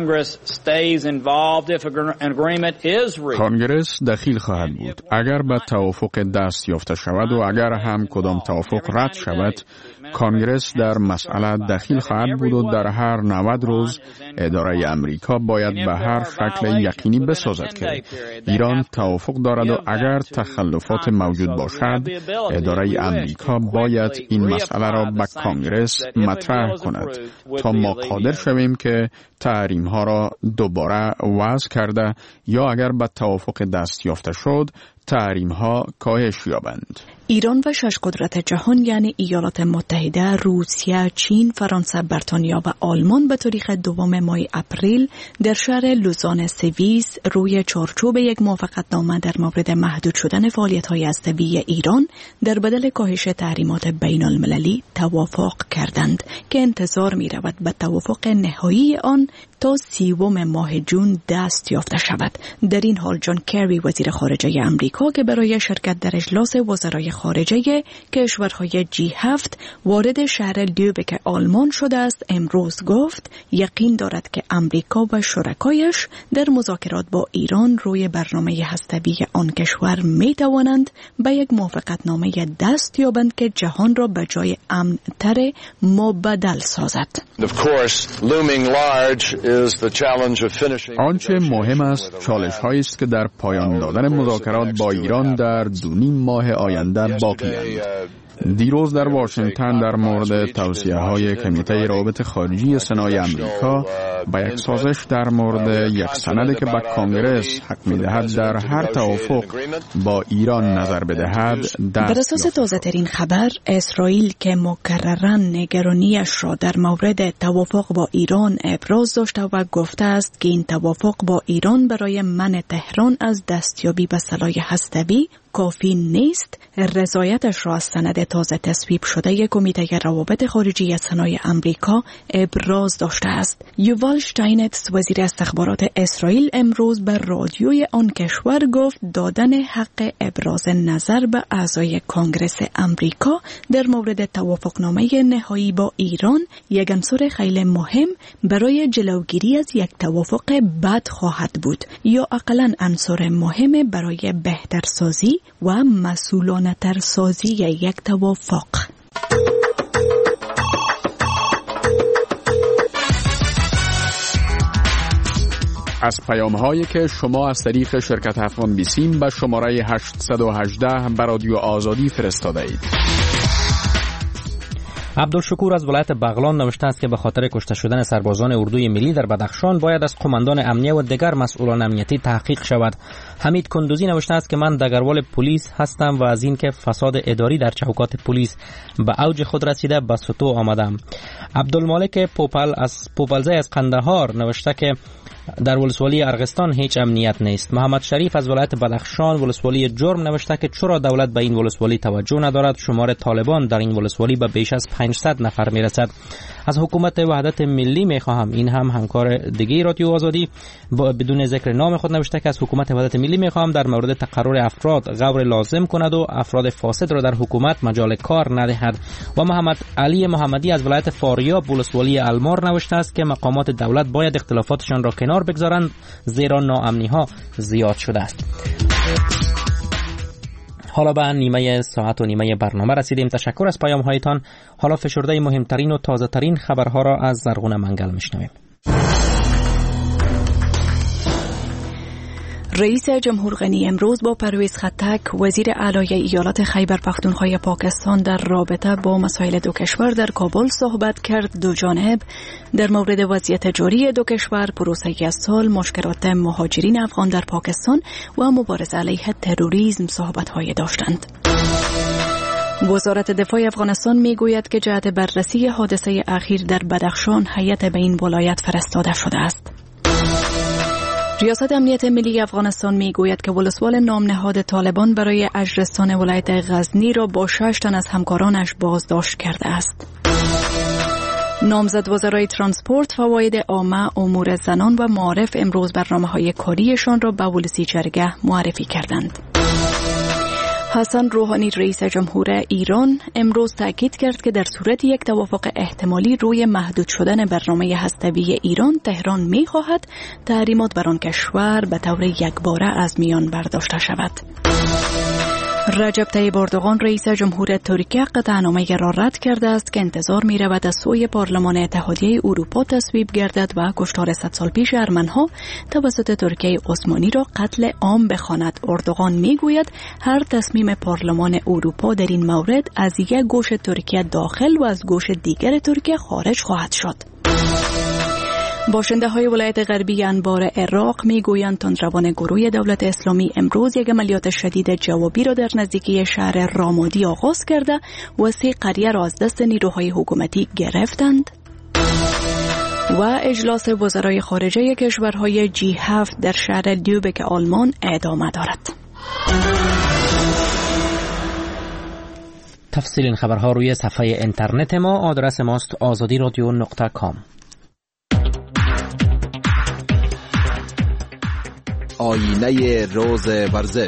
کانگرس دخیل خواهد بود اگر به توافق دست یافته شود و اگر هم کدام توافق رد شود، کانگرس در مسئله دخیل خواهد بود و در هر نود روز اداره امریکا باید به هر شکل یقینی بسازد که ایران توافق دارد و اگر تخلفات موجود باشد، اداره امریکا باید این مسئله را به کانگرس مطرح کند تا ما قادر شویم که تحریم ها را دوباره وضع کرده یا اگر به توافق دست یافته شد، تحریم ها کاهش یابند. ایران و شش قدرت جهان یعنی ایالات متحده، روسیه، چین، فرانسه، بریتانیا و آلمان به تاریخ دوم ماه اپریل در شهر لوزان سوئیس روی چارچوب یک موافقتنامه در مورد محدود شدن فعالیت‌های هسته‌ای ایران در بدل کاهش تحریمات بین المللی توافق کردند که انتظار می‌رود به توافق نهایی آن تا سیوم ماه جون دست یافته شود. در این حال جان کری وزیر خارجه امریکا که برای شرکت در اجلاس وزرای خارجه کشورهای جی هفت وارد شهر لیوبک آلمان شده است، امروز گفت یقین دارد که امریکا و شرکایش در مذاکرات با ایران روی برنامه هسته‌ای آن کشور می توانند به یک موافقتنامه دست یابند که جهان را به جای امن‌تر مبدل سازد. آنچه مهم است چالش هایی است که در پایان دادن مذاکرات با ایران در دو نیم ماه آینده باقی است. دیروز در واشنگتن در مورد توصیه های کمیته روابط خارجی سنای امریکا با یک سازش در مورد یک سندی که به کانگرس حق می‌دهد در هر توافق با ایران نظر بدهد. بر اساس تازه ترین خبر، اسرائیل که مکرراً نگرانیش را در مورد توافق با ایران ابراز داشته و گفته است که این توافق با ایران برای منع تهران از دستیابی به سلاح هسته‌ای کافی نیست، رضایتش را از سند تازه تصویب شده کمیته روابط خارجی سنای امریکا ابراز داشته است. یووال شتاینتس وزیر استخبارات اسرائیل امروز بر رادیوی آن کشور گفت دادن حق ابراز نظر به اعضای کانگرس امریکا در مورد توافقنامه نهایی با ایران یک عنصر خیلی مهم برای جلوگیری از یک توافق بد خواهد بود یا اقلاً عنصر مهم برای بهترسازی و مسئولانه تر سازی یک توافق. از پیام هایی که شما از طریق شرکت افغان بیسیم به شماره هشتصد و هجده به رادیو آزادی فرستاده اید. عبدالشکور از ولایت بغلان نوشته است که به خاطر کشته شدن سربازان اردوی ملی در بدخشان باید از قماندان امنیه و دیگر مسئولان امنیتی تحقیق شود. حمید کندوزی نوشته است که من دگروال پلیس هستم و از اینکه فساد اداری در چوکات پلیس به اوج خود رسیده به سطوح آمدم. عبدالمالک پوپل از پوپلزه از قندهار نوشته که در ولسوالی ارغستان هیچ امنیت نیست. محمد شریف از ولایت بدخشان ولسوالی جرم نوشته که چرا دولت به این ولسوالی توجه ندارد؟ شمار طالبان در این ولسوالی به بیش از پانصد نفر میرسد. از حکومت وحدت ملی میخواهم، این هم همکار دیگه رادیو آزادی بدون ذکر نام خود نوشته که از حکومت وحدت ملی میخواهم در مورد تقرر افراد غور لازم کند و افراد فاسد را در حکومت مجال کار ندهد. و محمد علی محمدی از ولایت فاریاب ولسوالی المار نوشته است که مقامات دولت باید اختلافاتشان را کنار بگذارند زیرا ناامنی ها زیاد شده است. حالا به نیمه ساعت و نیمه برنامه رسیدیم. تشکر از پیام هایتان. حالا فشرده مهمترین و تازه ترین خبرها را از زرغون منگل میشنویم. رئیس جمهور غنی امروز با پرویز خطک وزیر اعلی ایالات خیبر پختونخوا پاکستان در رابطه با مسائل دو کشور در کابل صحبت کرد. دو جانب در مورد وضعیت جاری دو کشور، پروسه از سال، مشکلات مهاجرین افغان در پاکستان و مبارزه علیه تروریسم صحبت‌های داشتند. وزارت دفاع افغانستان میگوید که جهت بررسی حادثه اخیر در بدخشان هیئت به این ولایت فرستاده شده است. ریاست امنیت ملی افغانستان میگوید که ولسوال نام نهاد طالبان برای اجرستان ولایت غزنی را با شش تن از همکارانش بازداشت کرده است. نامزد وزرای ترانسپورت، فواید عامه، امور زنان و معارف امروز برنامه‌های کاریشان را به ولسی جرگه معرفی کردند. حسن روحانی رئیس جمهور ایران امروز تاکید کرد که در صورت یک توافق احتمالی روی محدود شدن برنامه هسته‌ای ایران، تهران می‌خواهد تحریمات بر آن کشور به طور یکباره از میان برداشته شود. رجب طیب اردوغان رئیس جمهور ترکیه قطعنامه را رد کرده است که انتظار می رود از سوی پارلمان اتحادیه اروپا تصویب گردد و کشتار صد سال پیش ارمنها توسط ترکیه عثمانی را قتل عام بخواند. اردوغان می گوید هر تصمیم پارلمان اروپا در این مورد از یک گوش ترکیه داخل و از گوش دیگر ترکیه خارج خواهد شد. باشنده های ولایت غربی انبار عراق می گویند تندروان گروه دولت اسلامی امروز یک عملیات شدید جوابی را در نزدیکی شهر رامادی آغاز کرده و سه قریه را از دست نیروهای حکومتی گرفتند. و اجلاس وزرای خارجه کشورهای جی هفت در شهر لیوبک آلمان ادامه دارد. تفصیل این خبرها روی صفحه اینترنت ما. آدرس ماست آزادی رادیو نقطه کام. آینه روز ورزش.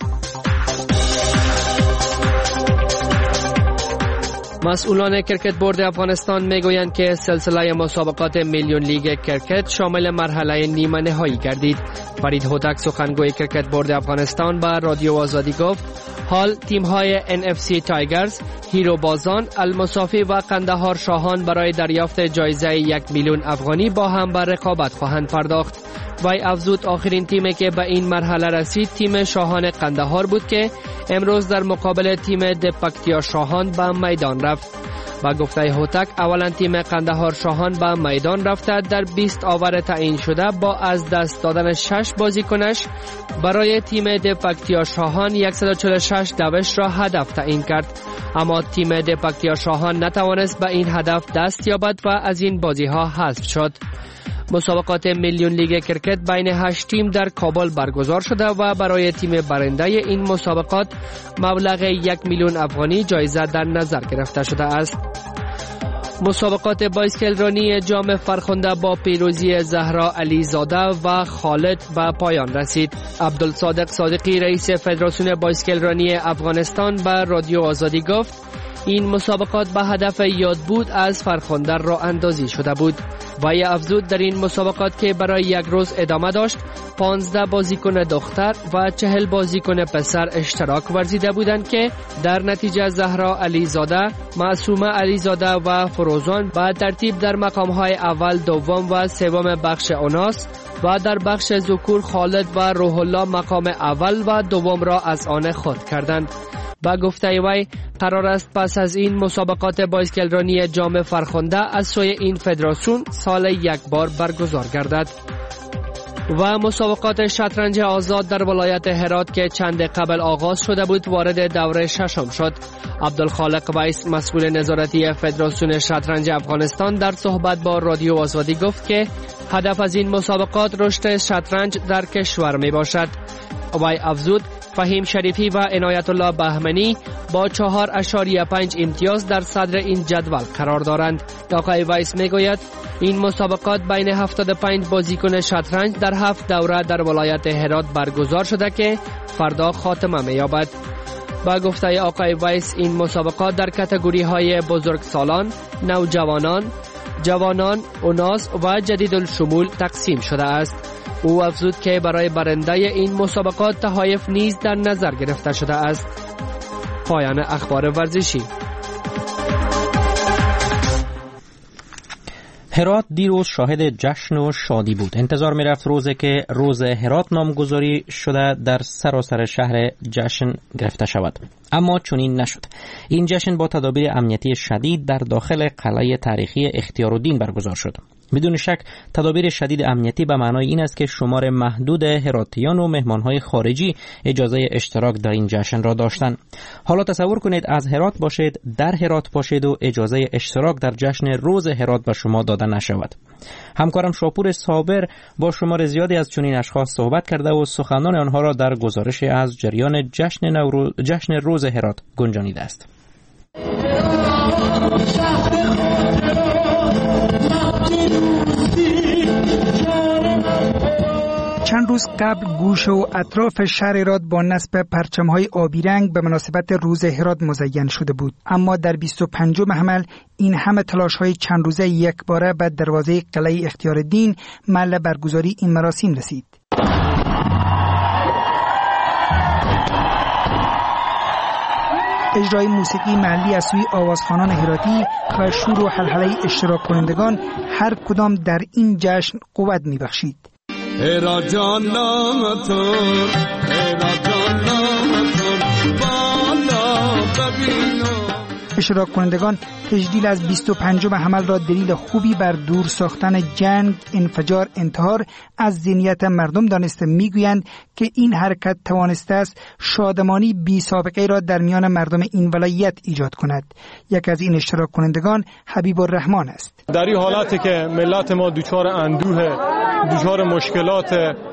مسئولان کرکت بورد افغانستان میگویند که سلسله مسابقات میلیون لیگ کرکت شامل مرحله نیمه نهایی گردید. فرید هوتک سخنگوی کرکت بورد افغانستان با رادیو آزادی گفت حال تیم‌های ان اف سی تایگرز، هیرو بازان، المصافی و قندهار شاهان برای دریافت جایزه یک میلیون افغانی با هم به رقابت خواهند پرداخت. وی افزود آخرین تیمی که به این مرحله رسید تیم شاهان قندهار بود که امروز در مقابل تیم دپکتیا شاهان به میدان رفت. با گفته هوتک اولا تیم قندهار شاهان به میدان رفته در بیست آور تعیین شده با از دست دادن شش بازیکنش برای تیم دپکتیا شاهان صد و چهل و شش دوش را هدف تعیین کرد، اما تیم دپکتیا شاهان نتوانست به این هدف دست یابد و از این بازی ها حذف شد. مسابقات میلیون لیگ کرکت بین هشت تیم در کابل برگزار شده و برای تیم برنده این مسابقات مبلغ یک میلیون افغانی جایزه در نظر گرفته شده است. مسابقات بایسکل رانی جام فرخنده با پیروزی زهرا علیزاده و خالد به پایان رسید. عبدالصادق صادقی رئیس فدراسیون بایسکل رانی افغانستان به رادیو آزادی گفت این مسابقات به هدف یادبود از فرخنده راه اندازی شده بود. وی افزود در این مسابقات که برای یک روز ادامه داشت پانزده بازیکن دختر و چهل بازیکن پسر اشتراک ورزیده بودند که در نتیجه زهرا علیزاده، معصومه علیزاده و فروزان به ترتیب در مقامهای اول، دوم و سوم بخش اوناس و در بخش ذکور خالد و روح الله مقام اول و دوم را از آن خود کردند. با گفته وی قرار است پس از این مسابقات بایسکل رانی جام فرخنده از سوی این فدراسیون سال یک بار برگزار گردد. و مسابقات شطرنج آزاد در ولایت هرات که چند قبل آغاز شده بود وارد دوره ششم شد. عبدالخالق ویس مسئول نظارتی فدراسیون شطرنج افغانستان در صحبت با رادیو آزادی گفت که هدف از این مسابقات رشد شطرنج در کشور می باشد. وی افزود فهیم شریفی و عنایت الله بهمنی با چهار اشاریه پنج امتیاز در صدر این جدول قرار دارند. آقای ویس می گوید این مسابقات بین هفتاد و پنج بازیکن شطرنج در هفت دوره در ولایت هرات برگزار شده که فردا خاتمه می یابد. با گفته آقای ویس این مسابقات در کاتگوری های بزرگسالان، نوجوانان، جوانان، اوناس و جدیدالشمول تقسیم شده است. او افزود که برای برنده این مسابقات تحایف نیز در نظر گرفته شده است. پایان اخبار ورزشی. هرات دیروز شاهد جشن و شادی بود. انتظار می رفت روزی که روز هرات نامگذاری شده در سراسر شهر جشن گرفته شود، اما چنین نشد. این جشن با تدابیر امنیتی شدید در داخل قلعه تاریخی اختیارالدین برگزار شد. بدون شک تدابیر شدید امنیتی به معنای این است که شمار محدود هراتیان و مهمانهای خارجی اجازه اشتراک در این جشن را داشتند. حالا تصور کنید از هرات باشید، در هرات باشید و اجازه اشتراک در جشن روز هرات به شما داده نشود. همکارم شاپور صابر با شمار زیادی از چنین اشخاص صحبت کرده و سخنان آنها را در گزارش از جریان جشن نوروز جشن روز هرات گنجانیده است. چند روز قبل گوش و اطراف شهر هرات با نصب پرچم‌های آبی رنگ به مناسبت روز هرات مزین شده بود، اما در بیست و پنجم حمل این همه تلاش‌های چند روزه یک باره به دروازه قلعه اختیارالدین محل برگزاری این مراسم رسید. اجرای موسیقی محلی از سوی آوازخوانان هراتی و شور و هلهله اشتراک کنندگان هر کدام در این جشن قوت می‌بخشید. هرات جان نام تو، هرات جان نام تو، بالا ببینو. اشتراک کنندگان تجلیل از بیست و پنجم حمل را دلیل خوبی بر دور ساختن جنگ، انفجار، انتحار از ذهنیت مردم دانسته میگویند که این حرکت توانسته است شادمانی بی سابقه را در میان مردم این ولایت ایجاد کند. یک از این اشتراک کنندگان حبیب الرحمن است. در این حالتی که ملت ما دچار اندوه، دچار مشکلات،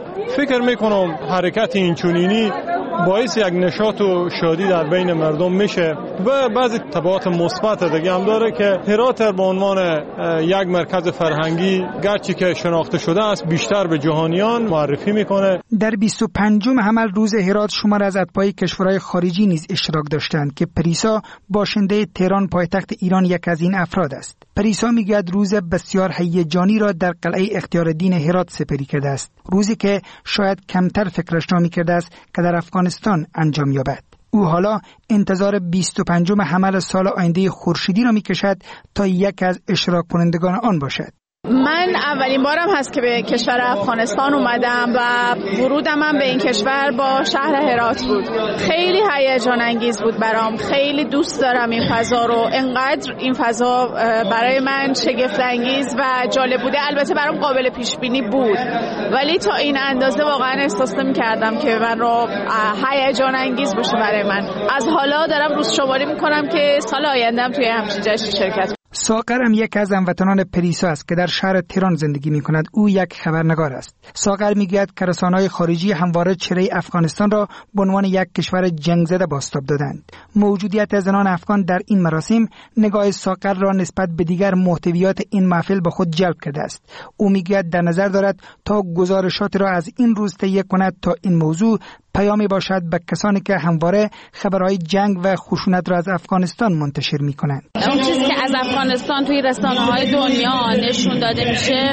فکر میکنم حرکت اینچنینی باعث یک نشاط و شادی در بین مردم میشه و بعضی تبعات مثبت دیگه هم داره که هرات به عنوان یک مرکز فرهنگی گرچه که شناخته شده است بیشتر به جهانیان معرفی میکنه. در بیست و پنجم حمل روز هرات شمار از اتباع کشورهای خارجی نیز اشتراک داشتند که پریسا باشنده تهران پایتخت ایران یک از این افراد است. پریسا میگوید روز بسیار هیجانی را در قلعه اختیارالدین هرات سپری کرده است، روزی که شاید کمتر فکرش را میکرده است که در افغانستان انجام یابد. او حالا انتظار بیست و پنجم حمل سال آینده خورشیدی را میکشد تا یک از اشتراک کنندگان آن باشد. من اولین بارم هست که به کشور افغانستان اومدم و ورودم هم به این کشور با شهر هرات بود. خیلی هیجان انگیز بود برام. خیلی دوست دارم این فضا رو. انقدر این فضا برای من شگفت انگیز و جالب بوده. البته برام قابل پیش بینی بود، ولی تا این اندازه واقعا احساس نمی‌کردم که من رو هیجان انگیز باشه برای من. از حالا دارم روز شماری می‌کنم که سال آیندهم توی همچین جشن شرکت. ساغر هم یک از هموطنان پریسا است که در شهر تهران زندگی می کند. او یک خبرنگار است. ساغر می گوید که رسانه‌های خارجی همواره چهره افغانستان را به عنوان یک کشور جنگ زده بازتاب دادند. موجودیت زنان افغان در این مراسم نگاه ساغر را نسبت به دیگر محتویات این محفل به خود جلب کرده است. او می گوید در نظر دارد تا گزارشات را از این روز تهیه کند تا این موضوع پیامی باشد به کسانی که همواره خبرهای جنگ و خشونت را از افغانستان منتشر می کنند. اون چیزی که از افغانستان توی رسانه‌های دنیا نشون داده میشه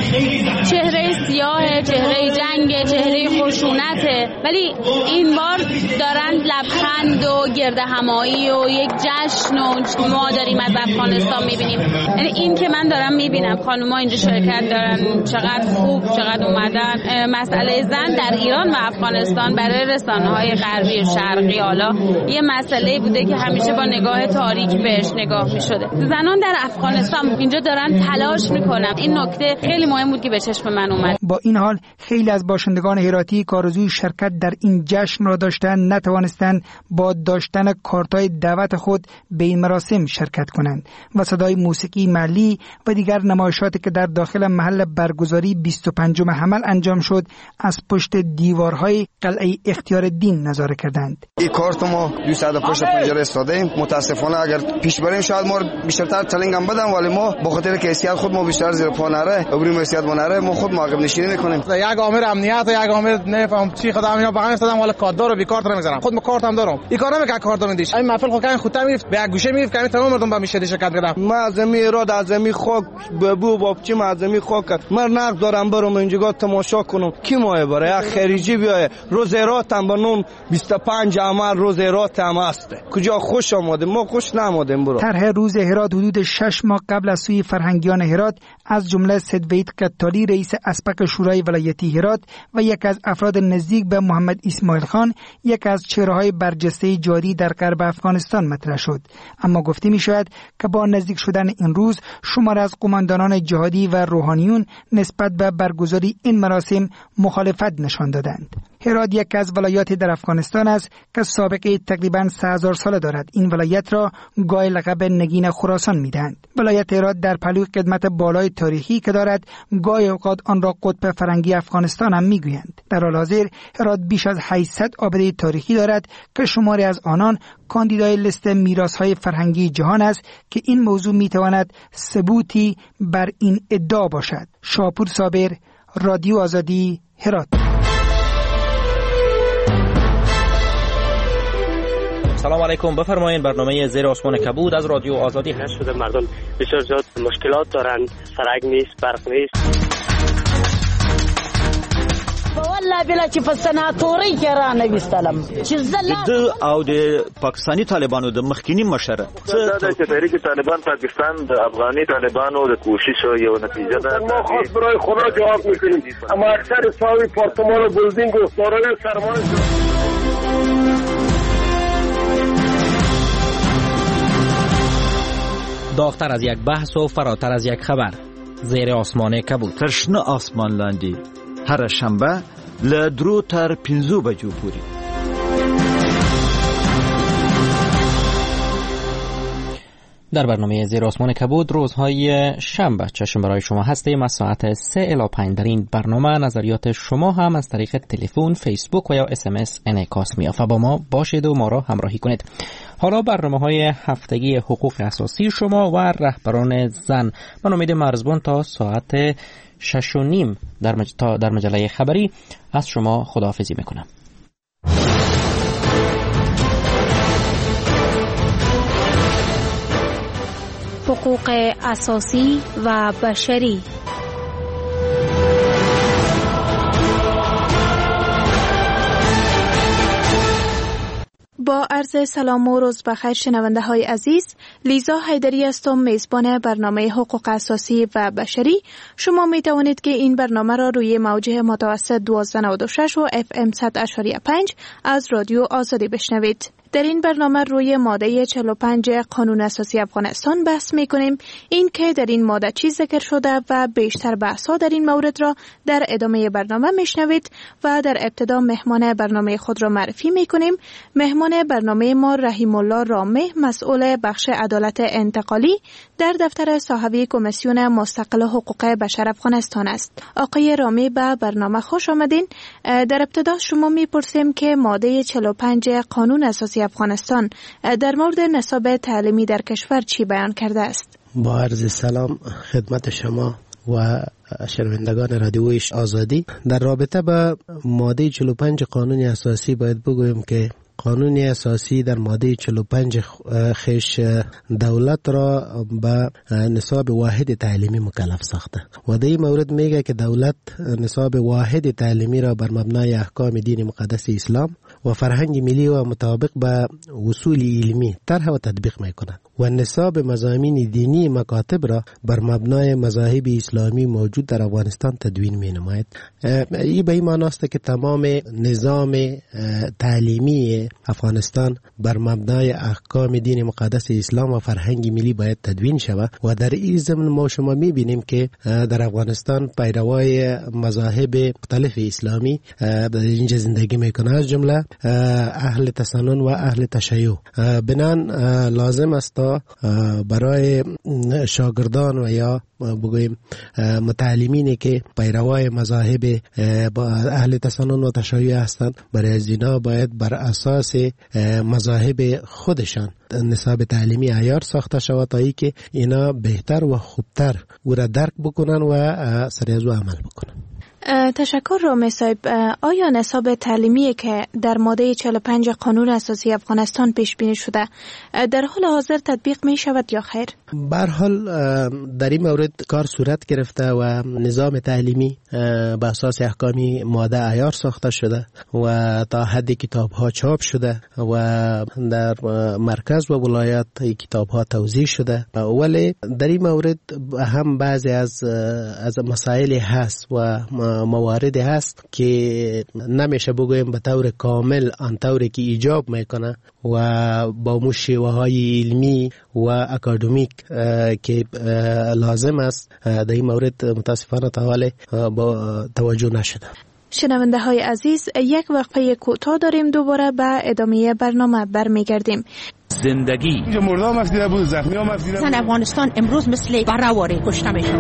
چهره سیاه، چهره جنگ، چهره خشونته، ولی این بار دارن لبخند و گرد همایی و یک جشن و ما داریم از افغانستان میبینیم. یعنی این که من دارم میبینم خانوما اینجا شرکت دارن، چقدر خوب، چقدر اومدن. مسئله زن در ایران و افغانستان برای رسانه‌های غربی و شرقی حالا یه مسئله بوده که همیشه با نگاه تاریک بهش نگاه می‌شده. زنان در افغانستان اینجا دارن تلاش می‌کنن. این نکته خیلی مهم بود که به چشم من اومد. با این حال خیلی از باشندگان هراتی که آرزوی شرکت در این جشن را داشتند نتوانستند با داشتن کارت‌های دعوت خود به این مراسم شرکت کنند و صدای موسیقی محلی و دیگر نمایشاتی که در داخل محل برگزاری بیست و پنجم حمل انجام شد از پشت دیوارهای قلعه اختیار الدین نظاره کردند. این کارت ما دویست پشت پنجره استادیم. متاسفانه اگر پیش بریم شاید ما بیشتر تلنگ هم بدم، ولی ما به خاطر که حیثیت خود ما بیشتر زیر پا نره، ابری حیثیت ما نره، ما خود معقب نشینی میکنیم. یک آمر امنیت و یک آمر نفهم چی خدا اینا بغل استادم، ولی کارت دارو بی کارت نمیذارم. خود ما کارت هم دارم. این کار نمیکنه کارت میدیش. این محفل خود کردن خودت میرفت به یک گوشه میرفت که تمام مردم با میشه شرکت کردم. ما از زمین را از زمین خاک ببو بابچی ما از زمین خاک من نقد دارم برم اینجا تماشا کنم. کی مایه برای یک خریجی بیای روز رات هم بنون بیست و پنج عمل روز رات هم است. کجا خوش آمده ما خوش نمادیم برو. طرح روز هرات حدود شش ماه قبل از سوی فرهنگیان هرات از جمله سید وحید قطالی رئیس اسپق شورای ولایتی هرات و یک از افراد نزدیک به محمد اسماعیل خان یک از چهره‌های برجسته جاری در غرب افغانستان مطرح شد. اما گفته می شود که با نزدیک شدن این روز شمار از قماندانان جهادی و روحانیون نسبت به برگزاری این مراسم مخالفت نشان دادند. هرات یک از ولایات در افغانستان است که سابقه تقریباً سه هزار ساله دارد. این ولایت را گاهی لقب نگین خراسان می‌دهند. ولایت هرات در پلوی قدمت بالای تاریخی که دارد گاهی اوقات آن را قطب فرنگی افغانستان هم می‌گویند. در حال حاضر هرات بیش از هشتصد آبده تاریخی دارد که شماری از آنان کاندیدای لیست میراث‌های فرهنگی جهان است که این موضوع می‌تواند ثبوتی بر این ادعا باشد. شاپور صابر، رادیو آزادی، هرات. سلام علیکم، بفرمایید. برنامه زیر آسمان کبود از رادیو آزادی هست. شده مردم بسیار زیاد مشکلات دارن، سرک نیست، برق نیست. والله بلا چې په سناتوري کې را نه وستلم چې زله د او د پاکستانی طالبانو د مخکینی مشر دا چې تحریک طالبان پاکستان د افغاني طالبانو د کوشش یو نتیجه ده. ما خاص برای خدا جواب میکنیم، اما اکثر ساوی پارتمان و بلدینگ و دارای سرمایه داغتر از یک بحث و فراتر از یک خبر. زیر آسمان کبود. ترشنه آسمان لاندی هر شنبه له درو تر پنځو بجو پورې. در برنامه زیر آسمان کبود روزهای شنبه چشم برای شما هستیم از ساعت سه الی پنج. در این برنامه نظریات شما هم از طریق تلفن، فیسبوک و یا اس ام اس انعکاس می‌یافت. با ما باشید و ما را همراهی کنید. حالا برنامه‌های هفتگی حقوق اساسی شما و رهبران زن. من امید مرزبان تا ساعت شش و نیم در, مج... در مجله خبری از شما خداحافظی میکنم. حقوق اساسی و بشری. با عرض سلام و روز بخیر شنونده های عزیز، لیزا حیدری هستم، میزبان برنامه حقوق اساسی و بشری. شما می توانید که این برنامه را روی موجه متوسط دوازده نود و شش و اف ام صد و پنج از رادیو آزادی بشنوید. در این برنامه روی ماده چهل و پنج قانون اساسی افغانستان بحث می کنیم. این که در این ماده چی ذکر شده و بیشتر بحث‌ها در این مورد را در ادامه برنامه میشنوید و در ابتدا مهمان برنامه خود را معرفی می کنیم. مهمان برنامه ما رحیم الله رامه، مسئول بخش عدالت انتقالی در دفتر صاحبی کمیسیون مستقل حقوق بشر افغانستان است. آقای رامه به برنامه خوش آمدین. در ابتدا شما میپرسیم که ماده چهل و پنج قانون اساسی افغانستان در مورد نصاب تعلیمی در کشور چی بیان کرده است؟ با عرض سلام خدمت شما و شنوندگان رادیوی آزادی. در رابطه با ماده چهل و پنج قانون اساسی باید بگویم که قانون اساسی در ماده چهل و پنج خیش دولت را به نصاب واحد تعلیمی مکلف ساخته و در این مورد میگه که دولت نصاب واحد تعلیمی را بر مبنای احکام دین مقدس اسلام و فرهنگ ملی و مطابق به اصول علمی طرح و تطبیق میکند. و نصاب مضامین دینی مکاتب را بر مبنای مذاهب اسلامی موجود در افغانستان تدوین می نماید. این به این معنی است که تمام نظام تعلیمی افغانستان بر مبنای احکام دین مقدس اسلام و فرهنگ ملی باید تدوین شود و در این ضمن ما شما می بینیم که در افغانستان پیروای مذاهب مختلف اسلامی در اینجا زندگی میکنه، از جمله اهل تسنن و اهل تشیع. بنان لازم است برای شاگردان و یا بگویم متعلمینی که پیروای مذاهب اهل تسنن و تشیع هستند، برای از اینا باید بر اساس مذاهب خودشان نصاب تعلیمی عیار ساخته شود تا ای که اینا بهتر و خوبتر او را درک بکنن و سر از او عمل بکنن. تشکر رامی صاحب. آیا نصاب تعلیمی که در ماده چهل و پنج قانون اساسی افغانستان پیش بینی شده در حال حاضر تطبیق می شود یا خیر؟ به هر حال در این مورد کار صورت گرفته و نظام تعلیمی به اساس احکامی ماده عیار ساخته شده و تا حد کتاب ها چاپ شده و در مرکز و ولایات کتاب ها توزیع شده، ولی در این مورد هم بعضی از از مسائل هست و مواردی هست که نمیشه بگویم به طور کامل آن طوری که ایجاب میکنه و با مو شیوه های علمی و اکادمیک که لازم است در این مورد متاسفانه تا حال با توجه نشده. شنونده های عزیز، یک وقفه کوتاه داریم، دوباره به ادامه برنامه برمیگردیم. زندگی اینجا مرده هم افدیده بود، زخمی هم افدیده بود. افغانستان امروز مثل بره‌واره کشته میشه.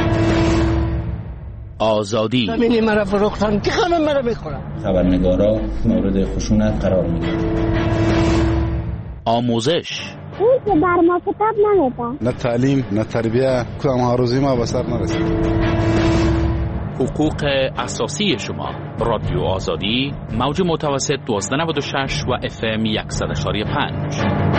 آزادی زمینی مرا فروختن که همه مرا بخورن. خبرنگارا مورد خشونت قرار میگیرن. آموزش اون که بر ما کتاب نمیده، نه تعلیم نه تربیه، کدام ها روزی ما به سر نرسید. حقوق اساسی شما. رادیو آزادی موج متوسط دوازده نود و شش و اف ام صد و شش و پنج.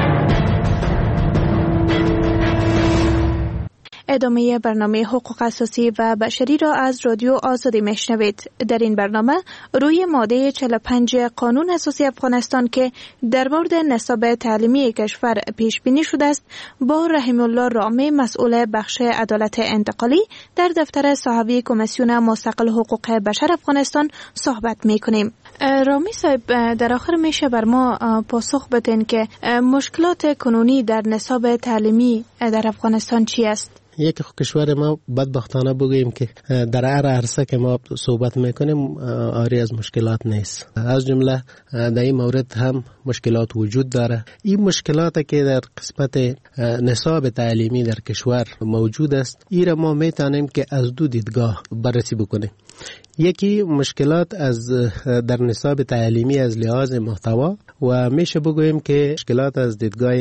ادامه برنامه حقوق اساسی و بشری را از رادیو آزادی میشنوید. در این برنامه روی ماده چهل و پنج قانون اساسی افغانستان که در مورد نصاب تعلیمی کشور پیش بینی شده است با رحیم الله رامی، مسئول بخش عدالت انتقالی در دفتر صاحبی کمیسیون مستقل حقوق بشر افغانستان صحبت میکنیم. رامی صاحب، در آخر میشه بر ما پاسخ بدین که مشکلات کنونی در نصاب تعلیمی در افغانستان چی است؟ یک کشور ما بدبختانه بگوییم که در هر عرصه که ما صحبت میکنیم آری از مشکلات نیست. از جمله در این مورد هم مشکلات وجود داره. این مشکلات که در قسمت نصاب تعلیمی در کشور موجود است، این را ما میتونیم که از دو دیدگاه بررسی بکنیم. یکی مشکلات از در نصاب تعلیمی از لحاظ محتوا و میشه بگوییم که مشکلات از دیدگاه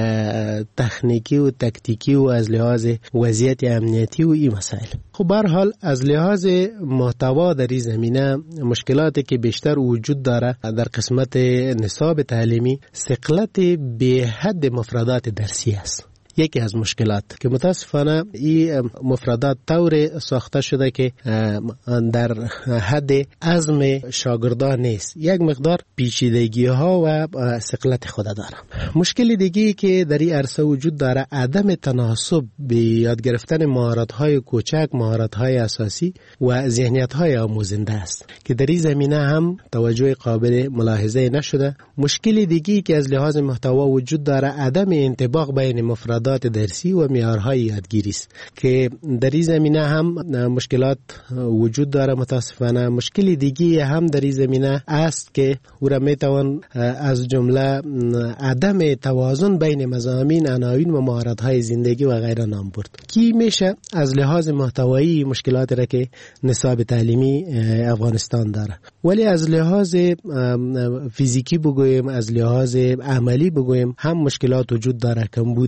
تکنیکی و تکتیکی و از لحاظ وضعیت امنیتی و این مسائل. خب به هر حال از لحاظ محتوا در این زمینه مشکلاتی که بیشتر وجود داره در قسمت نصاب تعلیمی ثقلت به حد مفردات درسی است. یکی از مشکلات که متاسفانه این مفردات طور ساخته شده که در حد عزم شاگردان نیست، یک مقدار پیچیدگی ها و ثقلت خود داره. مشکل دیگه که در این عرصه وجود داره عدم تناسب به یاد گرفتن مهارت های کوچک، مهارت های اساسی و ذهنیت های آموزنده است که در این زمینه هم توجه قابل ملاحظه نشده. مشکل دیگه که از لحاظ محتوا وجود داره عدم انطباق بین مفردات درسی و معیارهای یادگیری است که در این زمینه هم مشکلات وجود داره. متاسفانه مشکل دیگه هم در این زمینه است که او را میتوان از جمله عدم توازن بین مضامین، عناوین و مهارت‌های زندگی و غیره نام برد. کی میشه از لحاظ محتوایی مشکلات را که نصاب تعلیمی افغانستان داره، ولی از لحاظ فیزیکی بگویم، از لحاظ عملی بگویم هم مشکلات وجود داره. کمبود مکاتب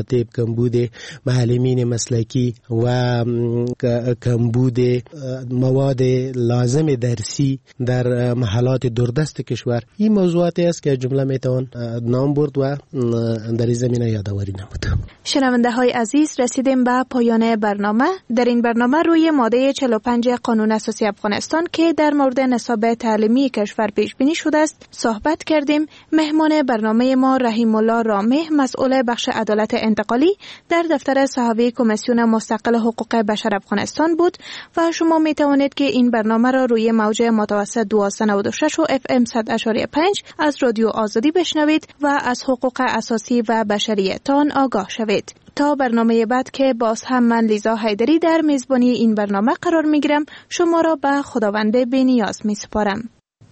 مکاتب، کمبود معلمین مسلکی و کمبود مواد لازم درسی در محلات دوردست کشور، این موضوعاتی است که جمله میتوان نام برد و در این زمینه یادآوری نمود. شنونده های عزیز، رسیدیم به پایان برنامه. در این برنامه روی ماده چهل و پنج قانون اساسی افغانستان که در مورد نصاب تعلیمی کشور پیش بینی شده است صحبت کردیم. مهمان برنامه ما رحیم الله رامه، مسئول بخش عدالت انتقالی در دفتر صحافی کمیسیون مستقل حقوق بشر افغانستان بود و شما می توانید که این برنامه را روی موج متوسط دویست و نود و شش و اف ام صد و پنج از رادیو آزادی بشنوید و از حقوق اساسی و بشریتان آگاه شوید. تا برنامه بعد که باز هم من لیزا حیدری در میزبانی این برنامه قرار می گیرم، شما را به خداوند بی‌نیاز می سپارم.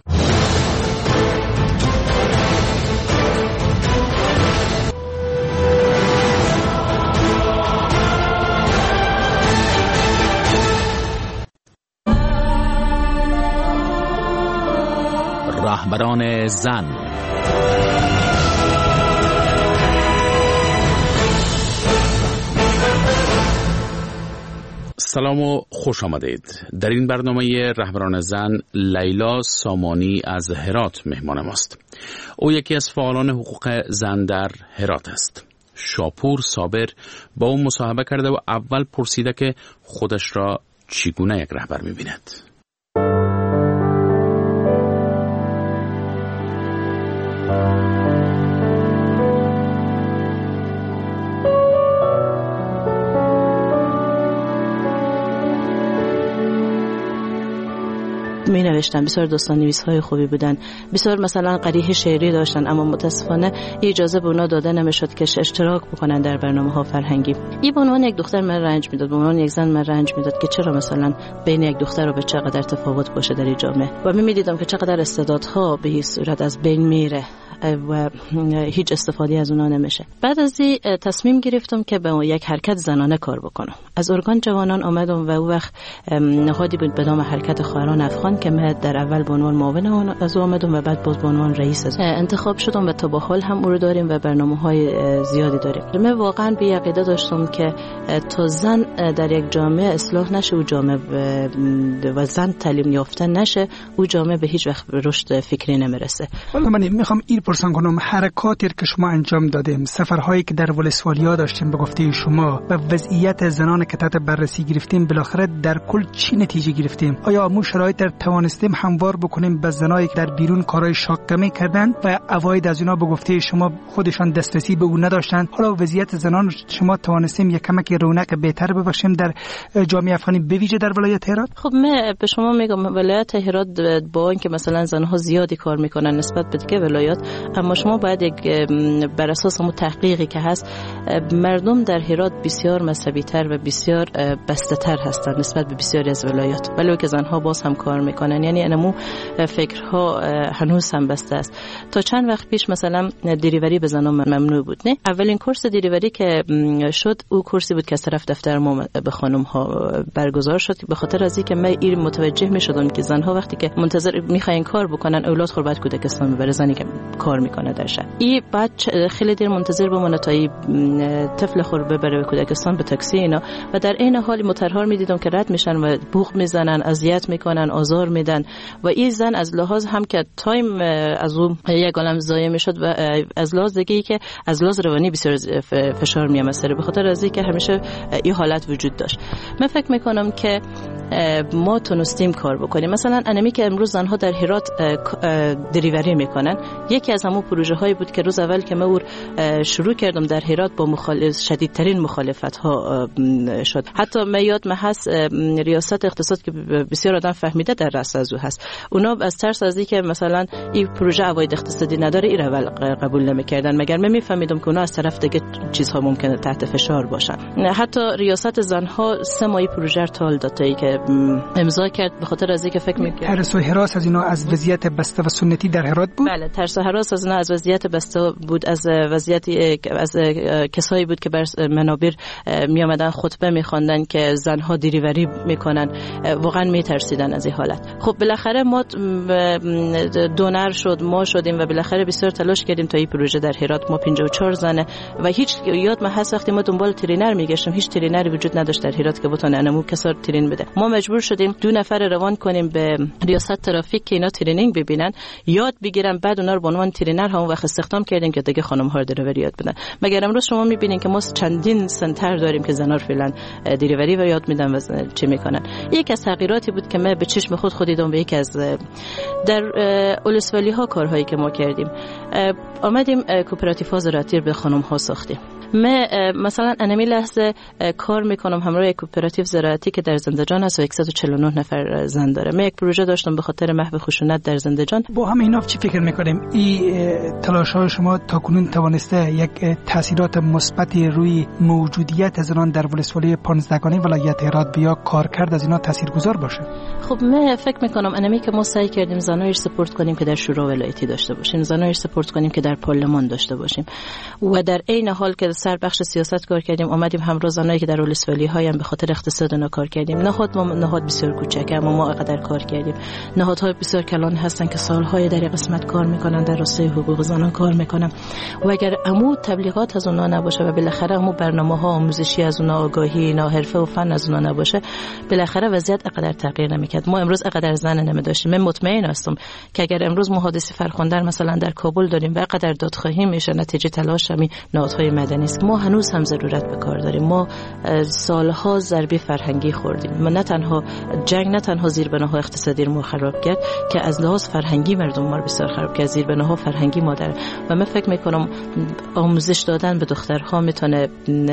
رهبران زن. سلام و خوش آمدید. در این برنامه رهبران زن لیلا سامانی از هرات مهمان ماست. او یکی از فعالان حقوق زن در هرات است. شاپور صابر با او مصاحبه کرده و اول پرسیده که خودش را چگونه یک رهبر می‌بیند. می نوشتن، بسیار داستان نویس های خوبی بودن، بسیار مثلا قریح شعری داشتن، اما متاسفانه اجازه به اونا داده نمیشد که اشتراک بکنن در برنامه ها فرهنگی. این به عنوان یک دختر من رنج میداد، به عنوان یک زن من رنج میداد که چرا مثلا بین یک دختر و بچه قدر تفاوت باشه در این جامعه، و می میدیدم که چقدر استعدادها به این صورت از بین میره و هیچ استفاده از اونا نمیشه. بعد از این تصمیم گرفتم که به یک حرکت زنانه کار بکنم. از ارگان جوانان آمدم و او وقت نهادی بود به نام حرکت خواهران افغان که من در اول به عنوان معاون از او آمدم و بعد باز به عنوان رئیس از انتخاب شدم و تا به حال هم او رو داریم و برنامه‌های زیادی داریم. من واقعا به عقیده داشتم که تا زن در یک جامعه اصلاح نشه و جامعه و زن تعلیم یافته نشه، او جامعه به هیچ وقت رشد فکری نمیرسه. من میخوام این پرسان کنم، حرکاتی که شما انجام دادیم، سفرهایی که در ولسوالیا داشتیم به گفته شما و وضعیت زنان که تحت بررسی گرفتیم، بالاخره در کل چی نتیجه گرفتیم؟ آیا مو شرایط در توانستیم هموار بکنیم به زنایی که در بیرون کارهای شاقه می‌کردن و عواید از اینا به گفته شما خودشان دسترسی به اون نداشتن؟ حالا وضعیت زنان شما توانستیم یک کمک رونق بهتر ببخشیم در جامعه افغانی، به ویژه در ولایت هرات؟ خب من به شما میگم ولایت هرات با اینکه مثلا زنها زیادی کار میکنن نسبت به دیگه ولایات، اما شما باید یک بر اساس همون تحقیقی که هست، مردم در هرات بسیار مذهبی تر و بسیار بسته تر هستند نسبت به بسیاری از ولایات، ولی که زنها باز هم کار میکنن. یعنی انمو فکرها هنوز هم بسته است. تا چند وقت پیش مثلا دیریوری به زنان ممنوع بود. نه، اولین کورس دیریوری که شد او کورسی بود که از طرف دفتر ما به خانم ها برگزار شد، به خاطر از اینکه من این متوجه میشدم که زنها وقتی که منتظر میخواین کار بکنن، اولاد خود باید کودکستان ببره، زنی که کار میکنه در شهر این بعد خیلی دیر منتظر بمونه تا این طفل خود ببره به کودکستان به تاکسی اینا، و در این حال موتورها میدیدم که رد میشن و بوق میزنن، اذیت میکنن، آزار میدن، و این زن از لحاظ هم که تایم از اون یک عالم ضایع میشد و از لحاظ دیگه که از لحاظ روانی بسیار فشار میام سر، به خاطر از اینکه همیشه این حالت وجود داشت. من فکر میکنم که ما تونستیم کار بکنیم. مثلا انمی که امروز زنها در هرات دریوری میکنن، یکی از همون پروژه هایی بود که روز اول که من شروع کردم در هرات با مخالف شدیدترین مخالفت ها شد. حتی من یاد من هست ریاست اقتصاد که بسیار آدم فهمیده در رأس از او هست، اونا از ترس از اینکه مثلا این پروژه عواید اقتصادی نداره این اول قبول نمیکردن، مگر من میفهمیدم که اونا از طرف دیگه چیزها ممکنه تحت فشار باشن. حتی ریاست زنها سه ماهی پروژه تال داده که امضا کرد، به خاطر از اینکه فکر می‌کرد ترس و هراس از اینا از وضعیت بسته و سنتی در هرات بود. بله، ترس و هراس خلاص از نه از وضعیت بسته بود، از وضعیتی از کسایی بود که بر منابر می آمدن خطبه می خواندن که زنها دریوری میکنن، واقعا می ترسیدن از این حالت. خب بالاخره ما دونر شد، ما شدیم و بالاخره بسیار تلاش کردیم تا این پروژه در هرات. ما پنجاه و چهار زنه و هیچ یاد ما هست وقتی ما دنبال ترینر میگشتیم هیچ ترینری وجود نداشت در هرات که بتونه انمو کسار ترین بده. ما مجبور شدیم دو نفر روان کنیم به ریاست ترافیک که اینا ترینینگ ببینن، یاد بگیرن، بعد اونا رو به عنوان ترینر همون وقت استخدام کردیم که دیگه خانم ها دریوری یاد بدن. مگر امروز شما میبینین که ما چندین سنتر داریم که زنا فعلا دریوری و یاد میدن و چی میکنن. یک از تغییراتی بود که من به چشم خود خود دیدم. به یک از در اولسوالی ها کارهایی که ما کردیم، آمدیم کوپراتیف ها زراعتی به خانم ها ساختیم. من مثلا انمی لحظه کار میکنم همراه یک کوپراتیو زراعتی که در زندجان هست و صد و چهل و نه نفر زن داره. من یک پروژه داشتم به خاطر محو خشونت در زندجان. با هم اینا چی فکر میکنیم؟ این تلاش های شما تا کنون توانسته یک تاثیرات مثبتی روی موجودیت زنان در ولسوالی پانزدهگانه ولایت هرات بیا کار کرد از اینا تاثیرگذار باشه؟ خب من فکر میکنم انمی که ما سعی کردیم زنایش سپورت کنیم که در شورا ولایتی داشته باشیم، زنایش سپورت کنیم که در پارلمان داشته باشیم و در عین حال که سر بخش سیاست کار کردیم، اومدیم همراه زنایی که در ولسوالی هایم به خاطر اقتصاد اونا کار کردیم. نهاد ما نهاد بسیار کوچکه اما ما قدر کار کردیم. نهادهای بسیار کلان هستن که سالهای در قسمت کار میکنن، در راستای حقوق زنان کار میکنن و اگر عمو تبلیغات از اونا نباشه و بالاخره عمو برنامه‌ها آموزشی از اونا، آگاهی، نه حرفه و فن از اونا نباشه، بالاخره وضعیت اقدر تغییر نمیکرد. ما امروز اقدر زن نمیداشتیم. من مطمئن هستم که اگر امروز محادثه فرخنده مثلا در کابل داریم و اقدر دادخواهی میشه، نتیجه تلاش همین نهادهای مدنی است. ما هنوز هم ضرورت به کار داریم. ما سالها ضربه فرهنگی خوردیم. ما نه تنها جنگ، نه تنها زیربناها اقتصادی ما خراب کرد که از لحاظ فرهنگی مردم ما بسیار خراب کرد. زیربناها فرهنگی ما در و من فکر میکنم آموزش دادن به دخترها میتونه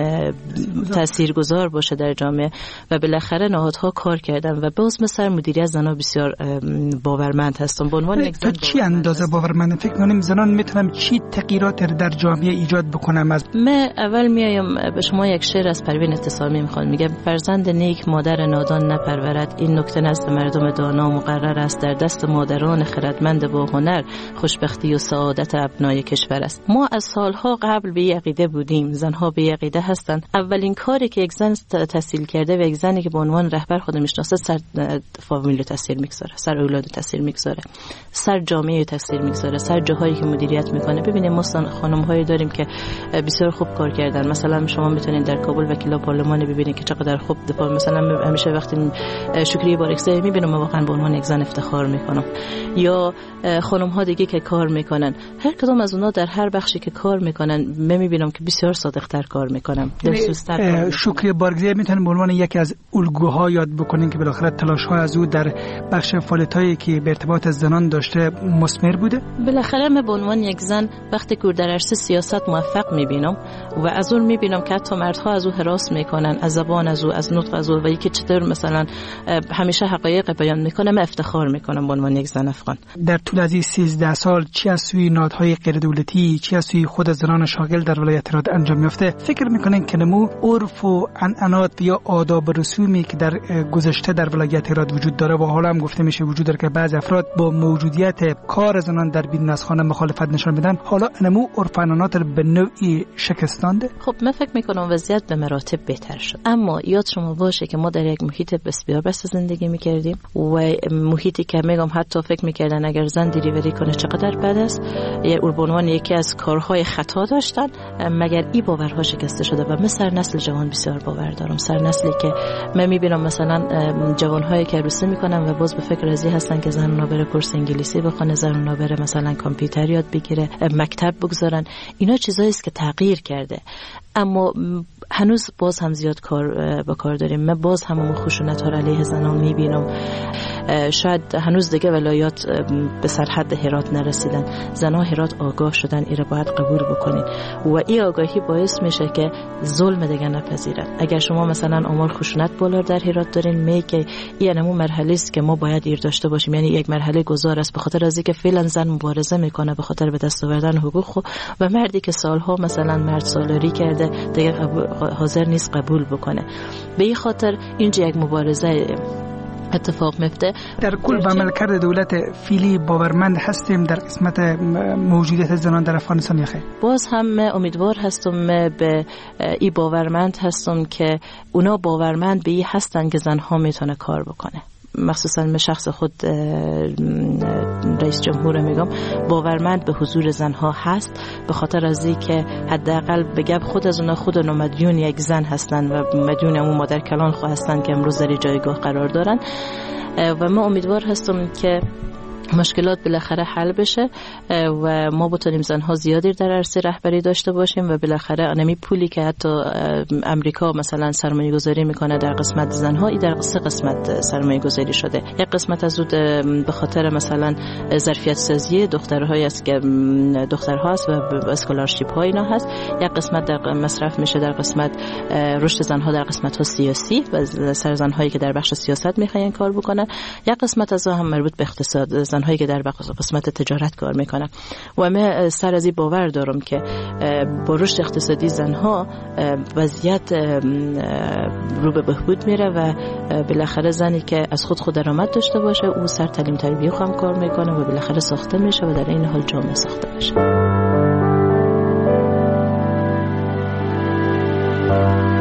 تاثیرگذار باشه در جامعه و بالاخره نهادها کار کردن و باز مثلا مدیریت زنان بسیار باورمند هستن. به عنوان یک زن چی اندازه باورمند فکر کنیم زنان میتونن چی تغییرات در جامعه ایجاد بکنن؟ از من اول میایم به شما یک شعر از پروین اتصامی میخوام. میگه فرزند نیک مادر نادان نپرورد، این نکته نزد مردم دانا مقرر است، در دست مادران خردمند با هنر خوشبختی و سعادت ابنای کشور است. ما از سالها قبل به عقیده بودیم، زنها به عقیده هستند. اولین کاری که یک زن تحصیل کرده و یک زنی که به عنوان رهبر خود میشناسه سر فامیل تاثیر میگذاره، سر اولاد تاثیر میگذاره، سر جامعه تاثیر میگذاره، سر جاهایی که مدیریت میکنه. ببینید ما خانم‌هایی داریم که بسیار خوب کار کردن. مثلا شما میتونید در کابل وکیل پارلمان ببینید که چقدر خوب دفاع. مثلا همیشه وقتی شکریه بارکزایی میبینم واقعا به عنوان یک زن افتخار میکنم. یا خانم ها دیگه که کار میکنن، هر کدوم از اونها در هر بخشی که کار میکنن من میبینم که بسیار صادق‌تر کار میکنن، دلسوزتر. شکریه بارکزایی میتونن به عنوان یکی از الگوها یاد بکنین که بالاخره تلاش ها از او در بخش فعالیتایی که به ارتباط زنان داشته مثمر بوده. بالاخره من به عنوان یک زن وقتی که در عرصه سیاست موفق میبینم و از اون میبینم که حتی مردها از او هراس میکنن، از زبان از او، از نطق از او و یکی چطور مثلا همیشه حقایق بیان میکنه، من افتخار میکنم به عنوان یک زن افغان. در طول از این سیزده سال چی از سوی نهادهای غیر دولتی، چی از سوی خود زنان شاغل در ولایت هرات انجام یافته؟ فکر میکنین که نمو عرف و عنعنات یا آداب و رسومی که در گذشته در ولایت هرات وجود داره و حالا هم گفته میشه وجود داره که بعضی افراد با موجودیت کار زنان در بیرون از خانه مخالفت نشان میدن، حالا نمو عرف و عنعنات رو به نوعی شکستانده؟ خب من فکر میکنم وضعیت به مراتب بهتر شد، اما یاد شما باشه که ما در یک محیط بسیار بسته زندگی میکردیم و محیطی که میگم حتی فکر میکردن اگر زن دلیوری کنه چقدر بد است، یه عنوان یکی از کارهای خطا داشتن، مگر این باورها شکسته شده و من سر نسل جوان بسیار باور دارم. سر نسلی که من میبینم مثلا جوانهایی که عروسی میکنن و باز به فکر ازی هستن که زن اونا بره کورس انگلیسی بخونه، زن اونا بره مثلا کامپیوتر یاد بگیره، مکتب بگذارن. اینا چیزایی است که تغییر کرده، اما هنوز باز هم زیاد کار با کار داریم. من باز هم خشونت ها علیه زنان میبینم. شاید هنوز دیگه ولایات به سرحد هرات نرسیدن. زنها هرات آگاه شدن، ایره باید قبول بکنین و این آگاهی باعث میشه که ظلم دیگه نپذیرن. اگر شما مثلا آمار خشونت بالا در هرات دارین، میگه این همون مرحله است که ما باید ایر داشته باشیم، یعنی یک مرحله گذار است، به خاطر از اینکه فعلا زن مبارزه میکنه به خاطر به دست آوردن حقوق و مردی که سالها مثلا مرد سالاری کرده دیگه حاضر نیست قبول بکنه. به این خاطر اینجا یک مبارزه اتفاق میفته. در کل به عملکرد دولت فعلی باورمند هستیم در قسمت موجودیت زنان در افغانستان یا خیر؟ باز هم امیدوار هستم به این باورمند هستم که اونا باورمند به این هستن که زنها میتونه کار بکنه. مخصوصا من شخص خود رئیس جمهور میگم باورمند به حضور زنها هست، به خاطر از این که حداقل بگم خود از اونا خود اونا مدیون یک زن هستن و مدیون اون مادر کلان خو هستن که امروز در جایگاه قرار دارن و من امیدوار هستم که مشکلات بالاخره حل بشه و ما بتونیم زنها زیادی در عرصه رهبری داشته باشیم و بالاخره انمی پولی که حتی امریکا مثلا سرمایه گذاری میکنه در قسمت زنها، ای در سه قسمت سرمایه گذاری شده. یک قسمت از اون به خاطر مثلا ظرفیت سازی دخترهای است که دخترها است و اسکولارشیپ ها اینا هست. یک قسمت در مصرف میشه در قسمت رشد زنها در قسمت ها سیاسی و سر زنهایی که در بخش سیاست میخواین کار بکنن. یک قسمت از هم مربوط به اقتصاد، زنهایی که در قسمت تجارت کار میکنن و من سر از این باور دارم که با رشد اقتصادی زنها وضعیت رو به بهبود میره و بالاخره زنی که از خود خود درآمد داشته باشه او سر تعلیم تربیت هم کار میکنه و بالاخره ساخته میشه و در این حال جامعه ساخته میشه.